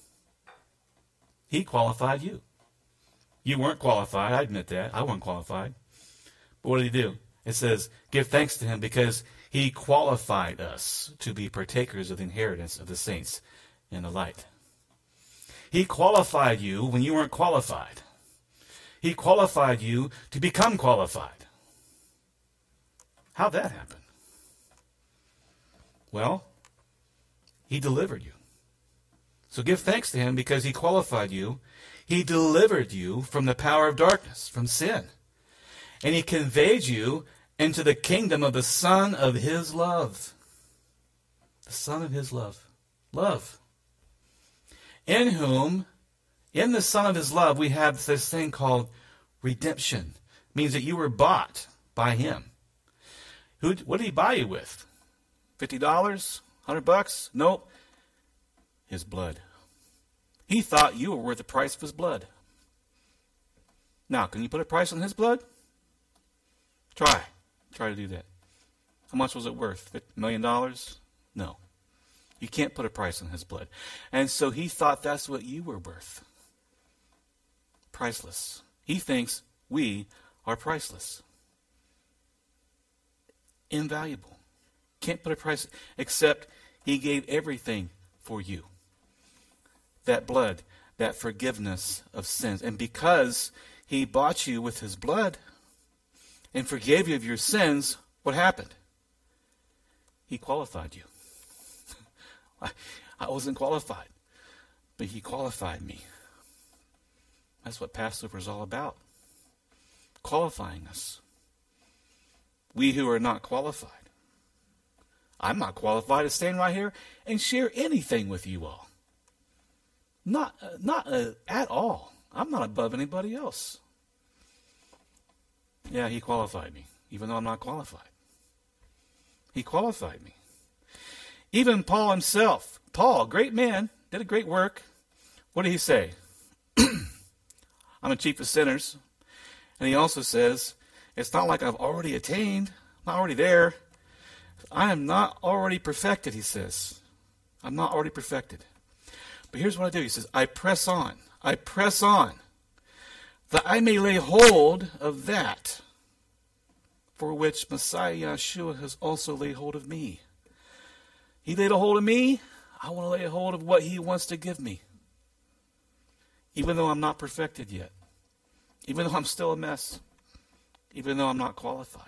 S1: He qualified you. You weren't qualified. I admit that. I wasn't qualified. But what did he do? It says, give thanks to him because he qualified us to be partakers of the inheritance of the saints in the light. He qualified you when you weren't qualified. He qualified you to become qualified. How'd that happen? Well, he delivered you. So give thanks to him because he qualified you. He delivered you from the power of darkness, from sin. And he conveyed you into the kingdom of the Son of his love. The Son of his love. Love. In whom, in the Son of his love, we have this thing called redemption. It means that you were bought by him. Who? What did he buy you with? Fifty dollars? Hundred bucks? Nope. His blood. He thought you were worth the price of his blood. Now, can you put a price on his blood? Try. Try to do that. How much was it worth? A million dollars? No. You can't put a price on his blood. And so he thought that's what you were worth. Priceless. He thinks we are priceless. Invaluable. Can't put a price, except he gave everything for you. That blood, that forgiveness of sins. And because he bought you with his blood and forgave you of your sins, what happened? He qualified you. I, I wasn't qualified, but he qualified me. That's what Passover is all about. Qualifying us. We who are not qualified. I'm not qualified to stand right here and share anything with you all. Not, uh, not uh, at all. I'm not above anybody else. Yeah, he qualified me, even though I'm not qualified. He qualified me. Even Paul himself, Paul, great man, did a great work. What did he say? I'm a chief of sinners. And he also says, it's not like I've already attained. I'm not already there. I am not already perfected, he says. I'm not already perfected. But here's what I do. He says, I press on. I press on that I may lay hold of that for which Messiah Yeshua has also laid hold of me. He laid a hold of me. I want to lay a hold of what he wants to give me. Even though I'm not perfected yet. Even though I'm still a mess. Even though I'm not qualified.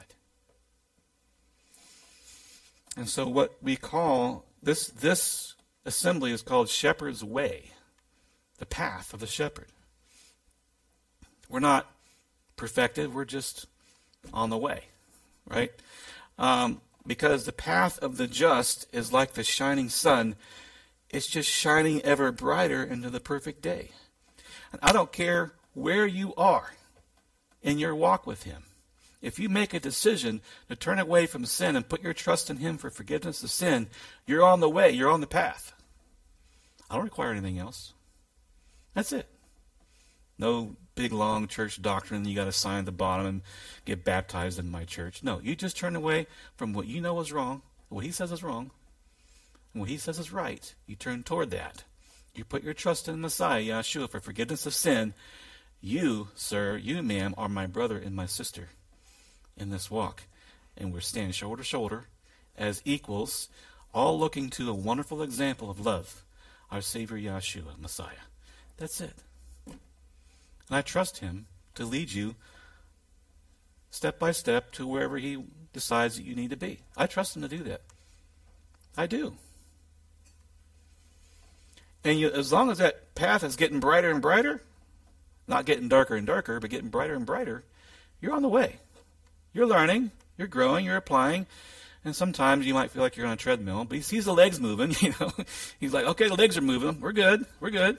S1: And so what we call, this, this assembly is called Shepherd's Way. The path of the shepherd. We're not perfected. We're just on the way. Right? Um, because the path of the just is like the shining sun. It's just shining ever brighter into the perfect day. And I don't care where you are in your walk with him. If you make a decision to turn away from sin and put your trust in him for forgiveness of sin, you're on the way. You're on the path. I don't require anything else. That's it. No big, long church doctrine. You got to sign at the bottom and get baptized in my church. No, you just turn away from what you know is wrong, what he says is wrong, and what he says is right. You turn toward that. You put your trust in Messiah, Yeshua, for forgiveness of sin. You, sir, you, ma'am, are my brother and my sister in this walk. And we're standing shoulder to shoulder as equals, all looking to a wonderful example of love, our Savior, Yeshua, Messiah. That's it. And I trust him to lead you step by step to wherever he decides that you need to be. I trust him to do that. I do. And you, as long as that path is getting brighter and brighter, not getting darker and darker, but getting brighter and brighter, you're on the way. You're learning, you're growing, you're applying, and sometimes you might feel like you're on a treadmill, but he sees the legs moving, you know. He's like, okay, the legs are moving. We're good. We're good.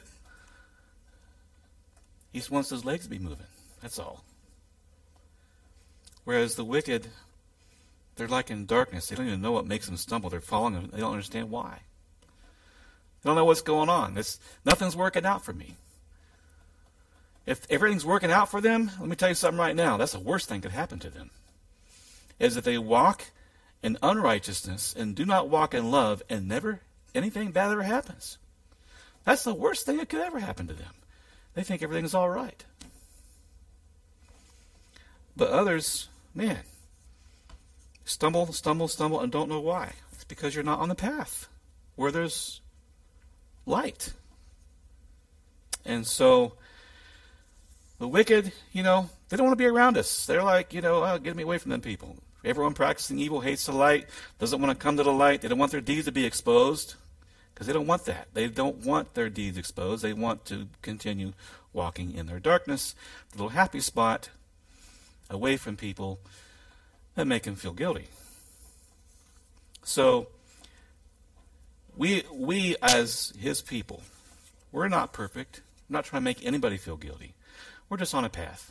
S1: He just wants those legs to be moving. That's all. Whereas the wicked, they're like in darkness. They don't even know what makes them stumble. They're falling, and they don't understand why. They don't know what's going on. It's, nothing's working out for me. If everything's working out for them, let me tell you something right now. That's the worst thing that could happen to them. Is that they walk in unrighteousness and do not walk in love, and never anything bad ever happens. That's the worst thing that could ever happen to them. They think everything's all right. But others, man, stumble, stumble, stumble, and don't know why. It's because you're not on the path where there's light. And so the wicked, you know, they don't want to be around us. They're like, you know, oh, get me away from them people. Everyone practicing evil hates the light, doesn't want to come to the light. They don't want their deeds to be exposed because they don't want that. They don't want their deeds exposed. They want to continue walking in their darkness, the little happy spot, away from people that make them feel guilty. So we, we as his people, we're not perfect. We're not trying to make anybody feel guilty. We're just on a path.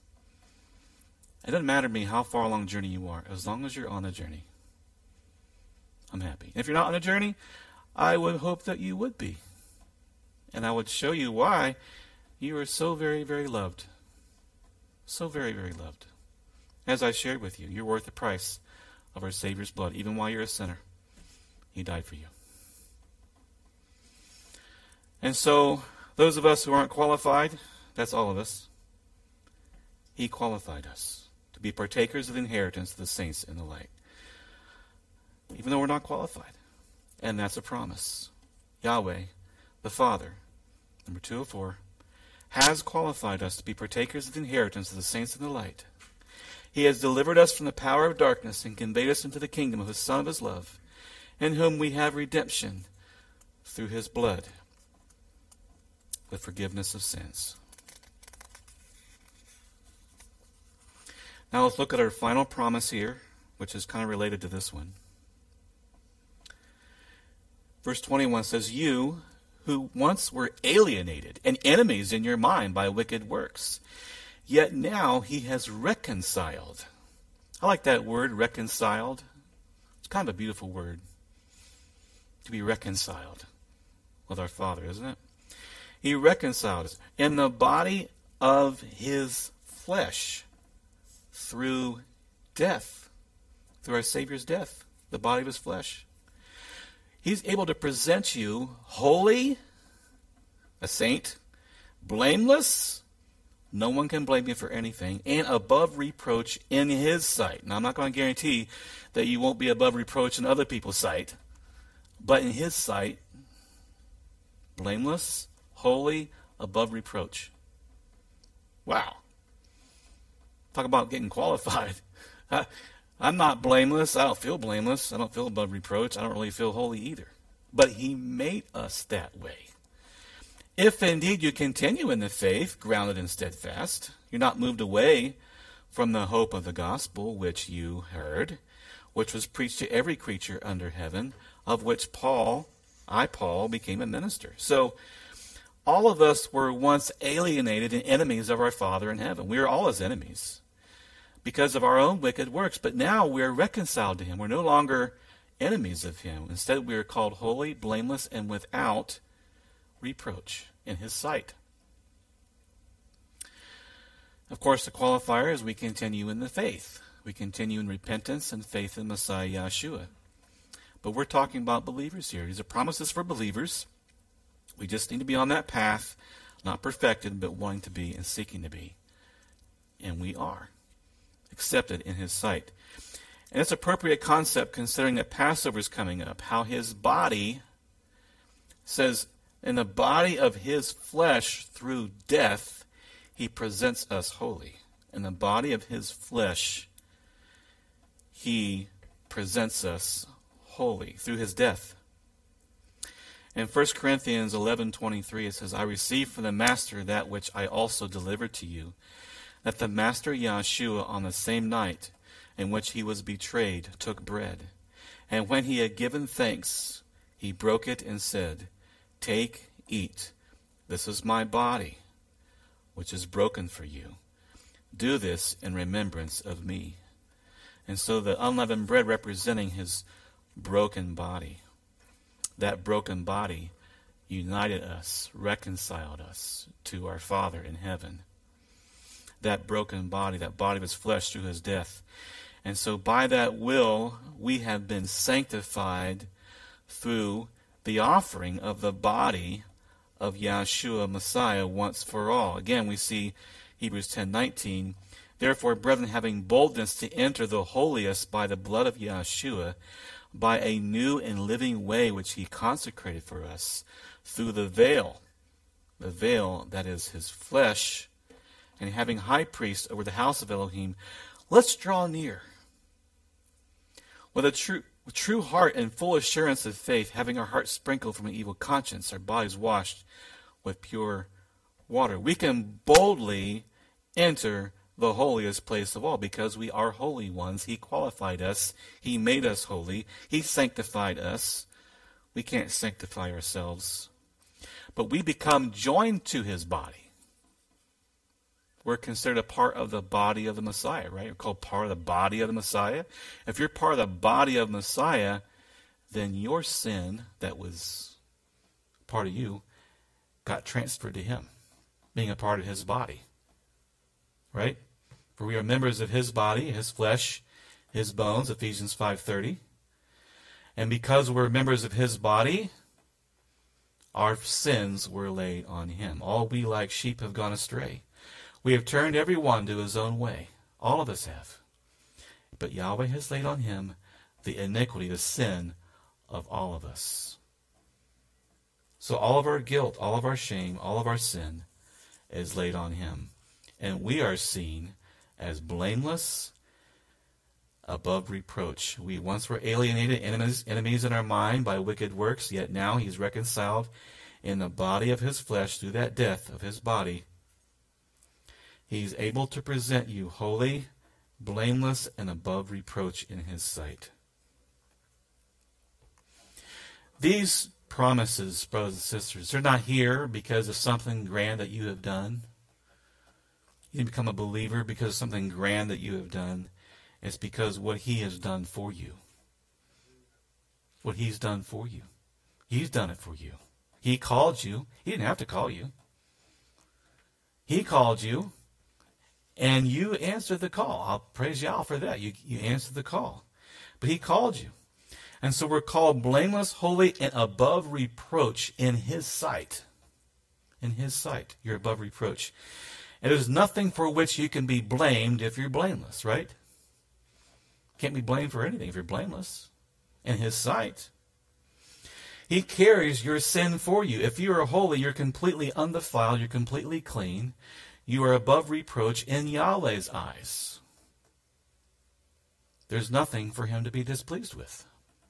S1: It doesn't matter to me how far along the journey you are, as long as you're on the journey. I'm happy. If you're not on a journey, I would hope that you would be. And I would show you why you are so very, very loved. So very, very loved. As I shared with you, you're worth the price of our Savior's blood. Even while you're a sinner, he died for you. And so, those of us who aren't qualified, that's all of us, he qualified us to be partakers of the inheritance of the saints in the light. Even though we're not qualified. And that's a promise. Yahweh, the Father, number two oh four, has qualified us to be partakers of the inheritance of the saints in the light. He has delivered us from the power of darkness and conveyed us into the kingdom of the Son of his love, in whom we have redemption through his blood, the forgiveness of sins. Now let's look at our final promise here, which is kind of related to this one. Verse twenty-one says, you who once were alienated and enemies in your mind by wicked works, yet now he has reconciled. I like that word, reconciled. It's kind of a beautiful word, to be reconciled with our Father, isn't it? He reconciled us in the body of his flesh through death, through our Savior's death, the body of his flesh. He's able to present you holy, a saint, blameless, no one can blame you for anything, and above reproach in his sight. Now, I'm not going to guarantee that you won't be above reproach in other people's sight, but in his sight, blameless, holy, above reproach. Wow. Talk about getting qualified. I, I'm not blameless. I don't feel blameless. I don't feel above reproach. I don't really feel holy either. But he made us that way. If indeed you continue in the faith, grounded and steadfast, you're not moved away from the hope of the gospel which you heard, which was preached to every creature under heaven, of which Paul, I, Paul, became a minister. So, all of us were once alienated and enemies of our Father in heaven. We are all his enemies because of our own wicked works. But now we are reconciled to him. We're no longer enemies of him. Instead, we are called holy, blameless, and without reproach in his sight. Of course, the qualifier is we continue in the faith. We continue in repentance and faith in Messiah Yahshua. But we're talking about believers here. These are promises for believers. We just need to be on that path, not perfected, but wanting to be and seeking to be. And we are accepted in his sight. And it's an appropriate concept considering that Passover is coming up, how his body says, in the body of his flesh through death, he presents us holy. In the body of his flesh, he presents us holy through his death. In First Corinthians eleven twenty-three, it says, I received from the Master that which I also delivered to you, that the Master Yahshua on the same night in which he was betrayed took bread. And when he had given thanks, he broke it and said, take, eat. This is my body, which is broken for you. Do this in remembrance of me. And so the unleavened bread representing his broken body. That broken body united us, reconciled us to our Father in heaven. That broken body, that body of his flesh through his death. And so by that will, we have been sanctified through the offering of the body of Yahshua Messiah once for all. Again, we see Hebrews ten nineteen. Therefore, brethren, having boldness to enter the holiest by the blood of Yahshua, by a new and living way which he consecrated for us, through the veil the veil that is his flesh, and having high priest over the house of Elohim, let's draw near. With a true, with true heart and full assurance of faith, having our hearts sprinkled from an evil conscience, our bodies washed with pure water. We can boldly enter the holiest place of all because we are holy ones. He qualified us. He made us holy. He sanctified us. We can't sanctify ourselves. But we become joined to his body. We're considered a part of the body of the Messiah, right? We're called part of the body of the Messiah. If you're part of the body of Messiah, then your sin that was part of you got transferred to him, being a part of his body. Right? For we are members of his body, his flesh, his bones, Ephesians five thirty. And because we're members of his body, our sins were laid on him. All we like sheep have gone astray. We have turned every one to his own way. All of us have. But Yahweh has laid on him the iniquity, the sin of all of us. So all of our guilt, all of our shame, all of our sin is laid on him. And we are seen as blameless, above reproach. We once were alienated, enemies, enemies in our mind by wicked works, yet now he's reconciled in the body of his flesh through that death of his body. He's able to present you holy, blameless, and above reproach in his sight. These promises, brothers and sisters, they're not here because of something grand that you have done. You didn't become a believer because of something grand that you have done. It's because what he has done for you. What he's done for you. He's done it for you. He called you. He didn't have to call you. He called you, and you answered the call. I'll praise Yah for that. You, you answered the call. But he called you. And so we're called blameless, holy, and above reproach in his sight. In his sight, you're above reproach. And there's nothing for which you can be blamed if you're blameless, right? Can't be blamed for anything if you're blameless in his sight. He carries your sin for you. If you are holy, you're completely undefiled, you're completely clean. You are above reproach in Yahweh's eyes. There's nothing for him to be displeased with.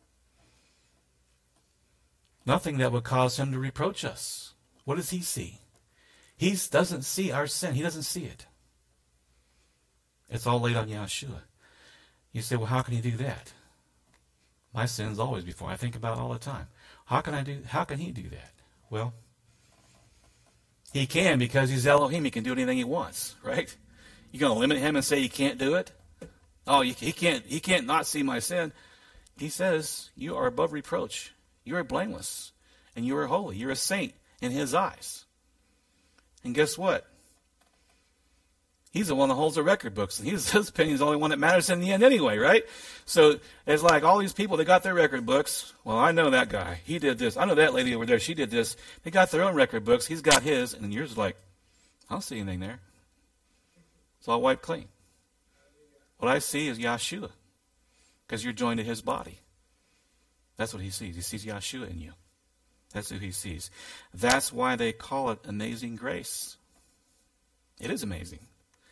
S1: Nothing that would cause him to reproach us. What does he see? He doesn't see our sin. He doesn't see it. It's all laid on Yahshua. You say, well, how can he do that? My sin's always before. I think about it all the time. How can I do? How can he do that? Well, he can because he's Elohim. He can do anything he wants, right? You going to limit him and say he can't do it? Oh, he can't. He can't not see my sin. He says you are above reproach. You are blameless, and you are holy. You're a saint in his eyes. And guess what? He's the one that holds the record books, and his, his opinion is the only one that matters in the end anyway, right? So it's like all these people, they got their record books. Well, I know that guy. He did this. I know that lady over there. She did this. They got their own record books. He's got his, and yours is like, I don't see anything there. It's all wiped clean. What I see is Yahshua, because you're joined to his body. That's what he sees. He sees Yahshua in you. That's who he sees. That's why they call it amazing grace. It is amazing.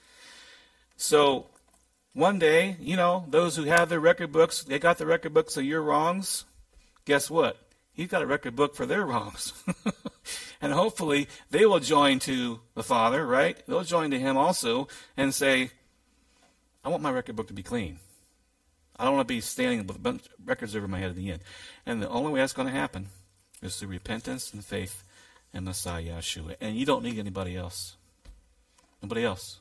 S1: So one day, you know, those who have their record books, they got the record books of your wrongs. Guess what? He's got a record book for their wrongs. And hopefully they will join to the Father, right? They'll join to him also and say, I want my record book to be clean. I don't want to be standing with a bunch of records over my head at the end. And the only way that's going to happen is through repentance and faith in Messiah Yahshua. And you don't need anybody else. Nobody else.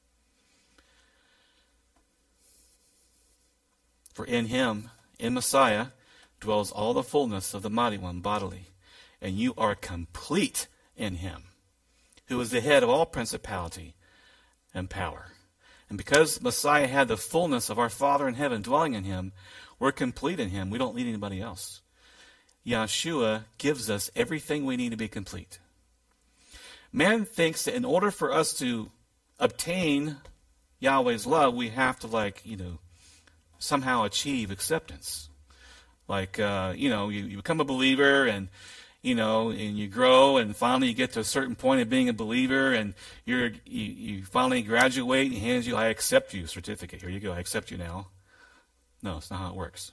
S1: For in him, in Messiah, dwells all the fullness of the Mighty One bodily. And you are complete in him, who is the head of all principality and power. And because Messiah had the fullness of our Father in heaven dwelling in him, we're complete in him. We don't need anybody else. Yahshua gives us everything we need to be complete. Man thinks that in order for us to obtain Yahweh's love, we have to, like, you know, somehow achieve acceptance. Like, uh, you know, you, you become a believer and, you know, and you grow, and finally you get to a certain point of being a believer, and you're you, you finally graduate, and he hands you, I accept you certificate. Here you go, I accept you now. No, it's not how it works.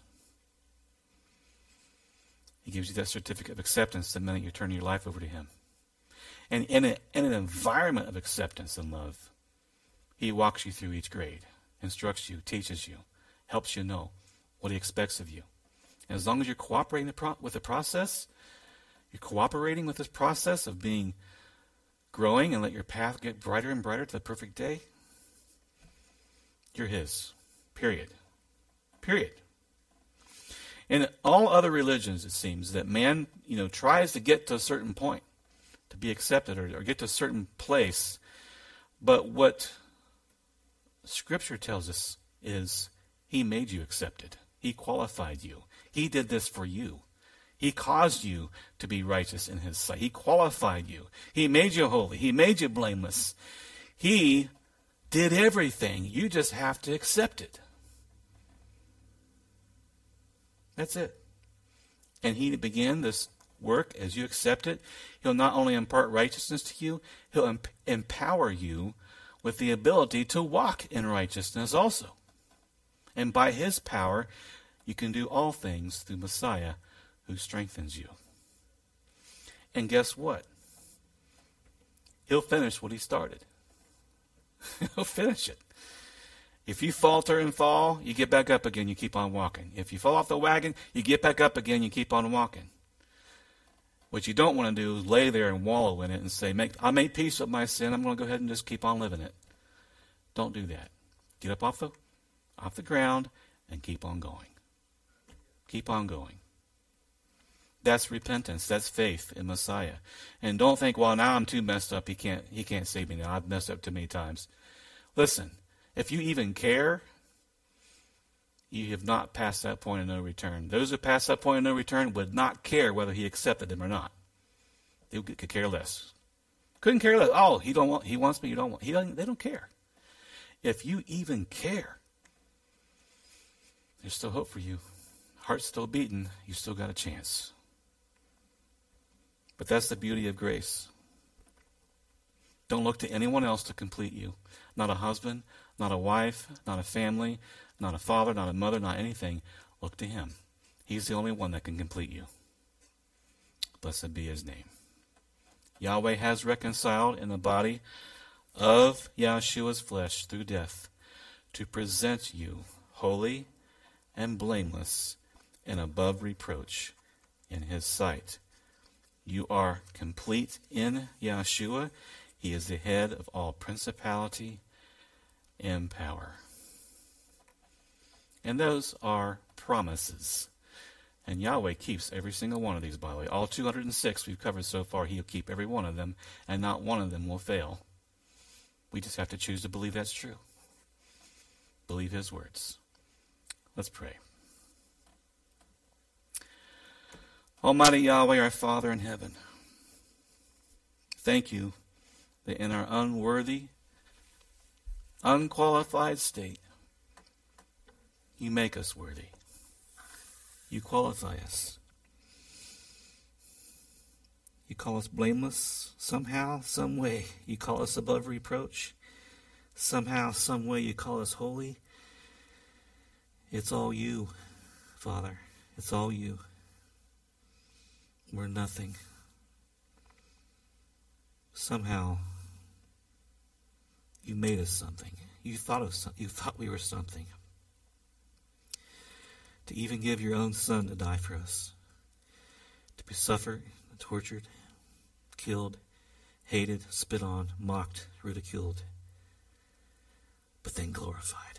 S1: He gives you that certificate of acceptance the minute you turn your life over to him. And in, a, in an environment of acceptance and love, he walks you through each grade, instructs you, teaches you, helps you know what he expects of you. And as long as you're cooperating the pro- with the process, you're cooperating with this process of being growing and let your path get brighter and brighter to the perfect day, you're his. Period. Period. In all other religions, it seems that man, you know, tries to get to a certain point, to be accepted, or, or get to a certain place. But what Scripture tells us is he made you accepted. He qualified you. He did this for you. He caused you to be righteous in his sight. He qualified you. He made you holy. He made you blameless. He did everything. You just have to accept it. That's it. And he began this work as you accept it. He'll not only impart righteousness to you, he'll em- empower you with the ability to walk in righteousness also. And by his power, you can do all things through Messiah who strengthens you. And guess what? He'll finish what he started. He'll finish it. If you falter and fall, you get back up again, you keep on walking. If you fall off the wagon, you get back up again, you keep on walking. What you don't want to do is lay there and wallow in it and say, Make, I made peace with my sin, I'm going to go ahead and just keep on living it. Don't do that. Get up off the, off the ground and keep on going. Keep on going. That's repentance. That's faith in Messiah. And don't think, well, now I'm too messed up. He can't, he can't save me now. I've messed up too many times. Listen, if you even care, you have not passed that point of no return. Those who pass that point of no return would not care whether he accepted them or not. They could care less. Couldn't care less. Oh, he don't want. He wants me. You don't want. He doesn't. They don't care. If you even care, there's still hope for you. Heart's still beating. You still got a chance. But that's the beauty of grace. Don't look to anyone else to complete you. Not a husband, not a wife, not a family, not a father, not a mother, not anything. Look to him. He's the only one that can complete you. Blessed be his name. Yahweh has reconciled in the body of Yahshua's flesh through death to present you holy and blameless and above reproach in his sight. You are complete in Yahshua. He is the head of all principality and power. And those are promises. And Yahweh keeps every single one of these, by the way. All two hundred six we've covered so far, he'll keep every one of them, and not one of them will fail. We just have to choose to believe that's true. Believe his words. Let's pray. Almighty Yahweh, our Father in heaven, thank you that in our unworthy, unqualified state, you make us worthy. You qualify us. You call us blameless somehow, some way. You call us above reproach. Somehow, some way you call us holy. It's all you, Father. It's all you. We're nothing. Somehow, you made us something. You thought of some, you thought we were something. To even give your own son to die for us. To be suffered, tortured, killed, hated, spit on, mocked, ridiculed, but then glorified.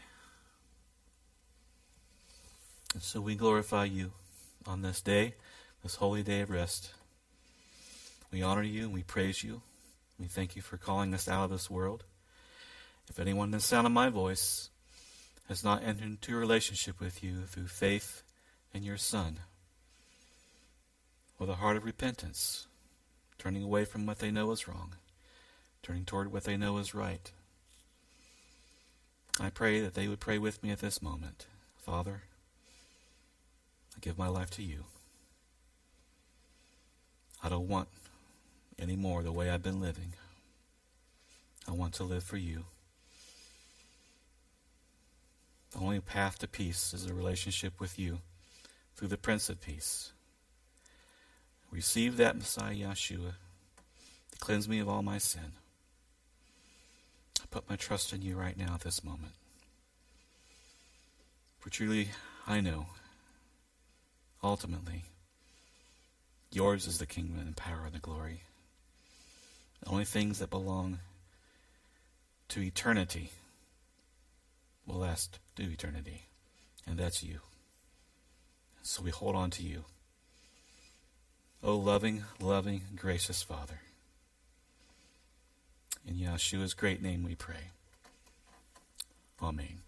S1: And so we glorify you on this day, this holy day of rest. We honor you and we praise you. We thank you for calling us out of this world. If anyone in the sound of my voice has not entered into a relationship with you through faith in your Son, with a heart of repentance, turning away from what they know is wrong, turning toward what they know is right, I pray that they would pray with me at this moment. Father, I give my life to you. I don't want anymore the way I've been living. I want to live for you. The only path to peace is a relationship with you through the Prince of Peace. Receive that, Messiah Yeshua, to cleanse me of all my sin. I put my trust in you right now at this moment. For truly, I know, ultimately, yours is the kingdom and power and the glory. The only things that belong to eternity will last to eternity, and that's you. So we hold on to you. Oh, loving, loving, gracious Father. In Yeshua's great name we pray. Amen.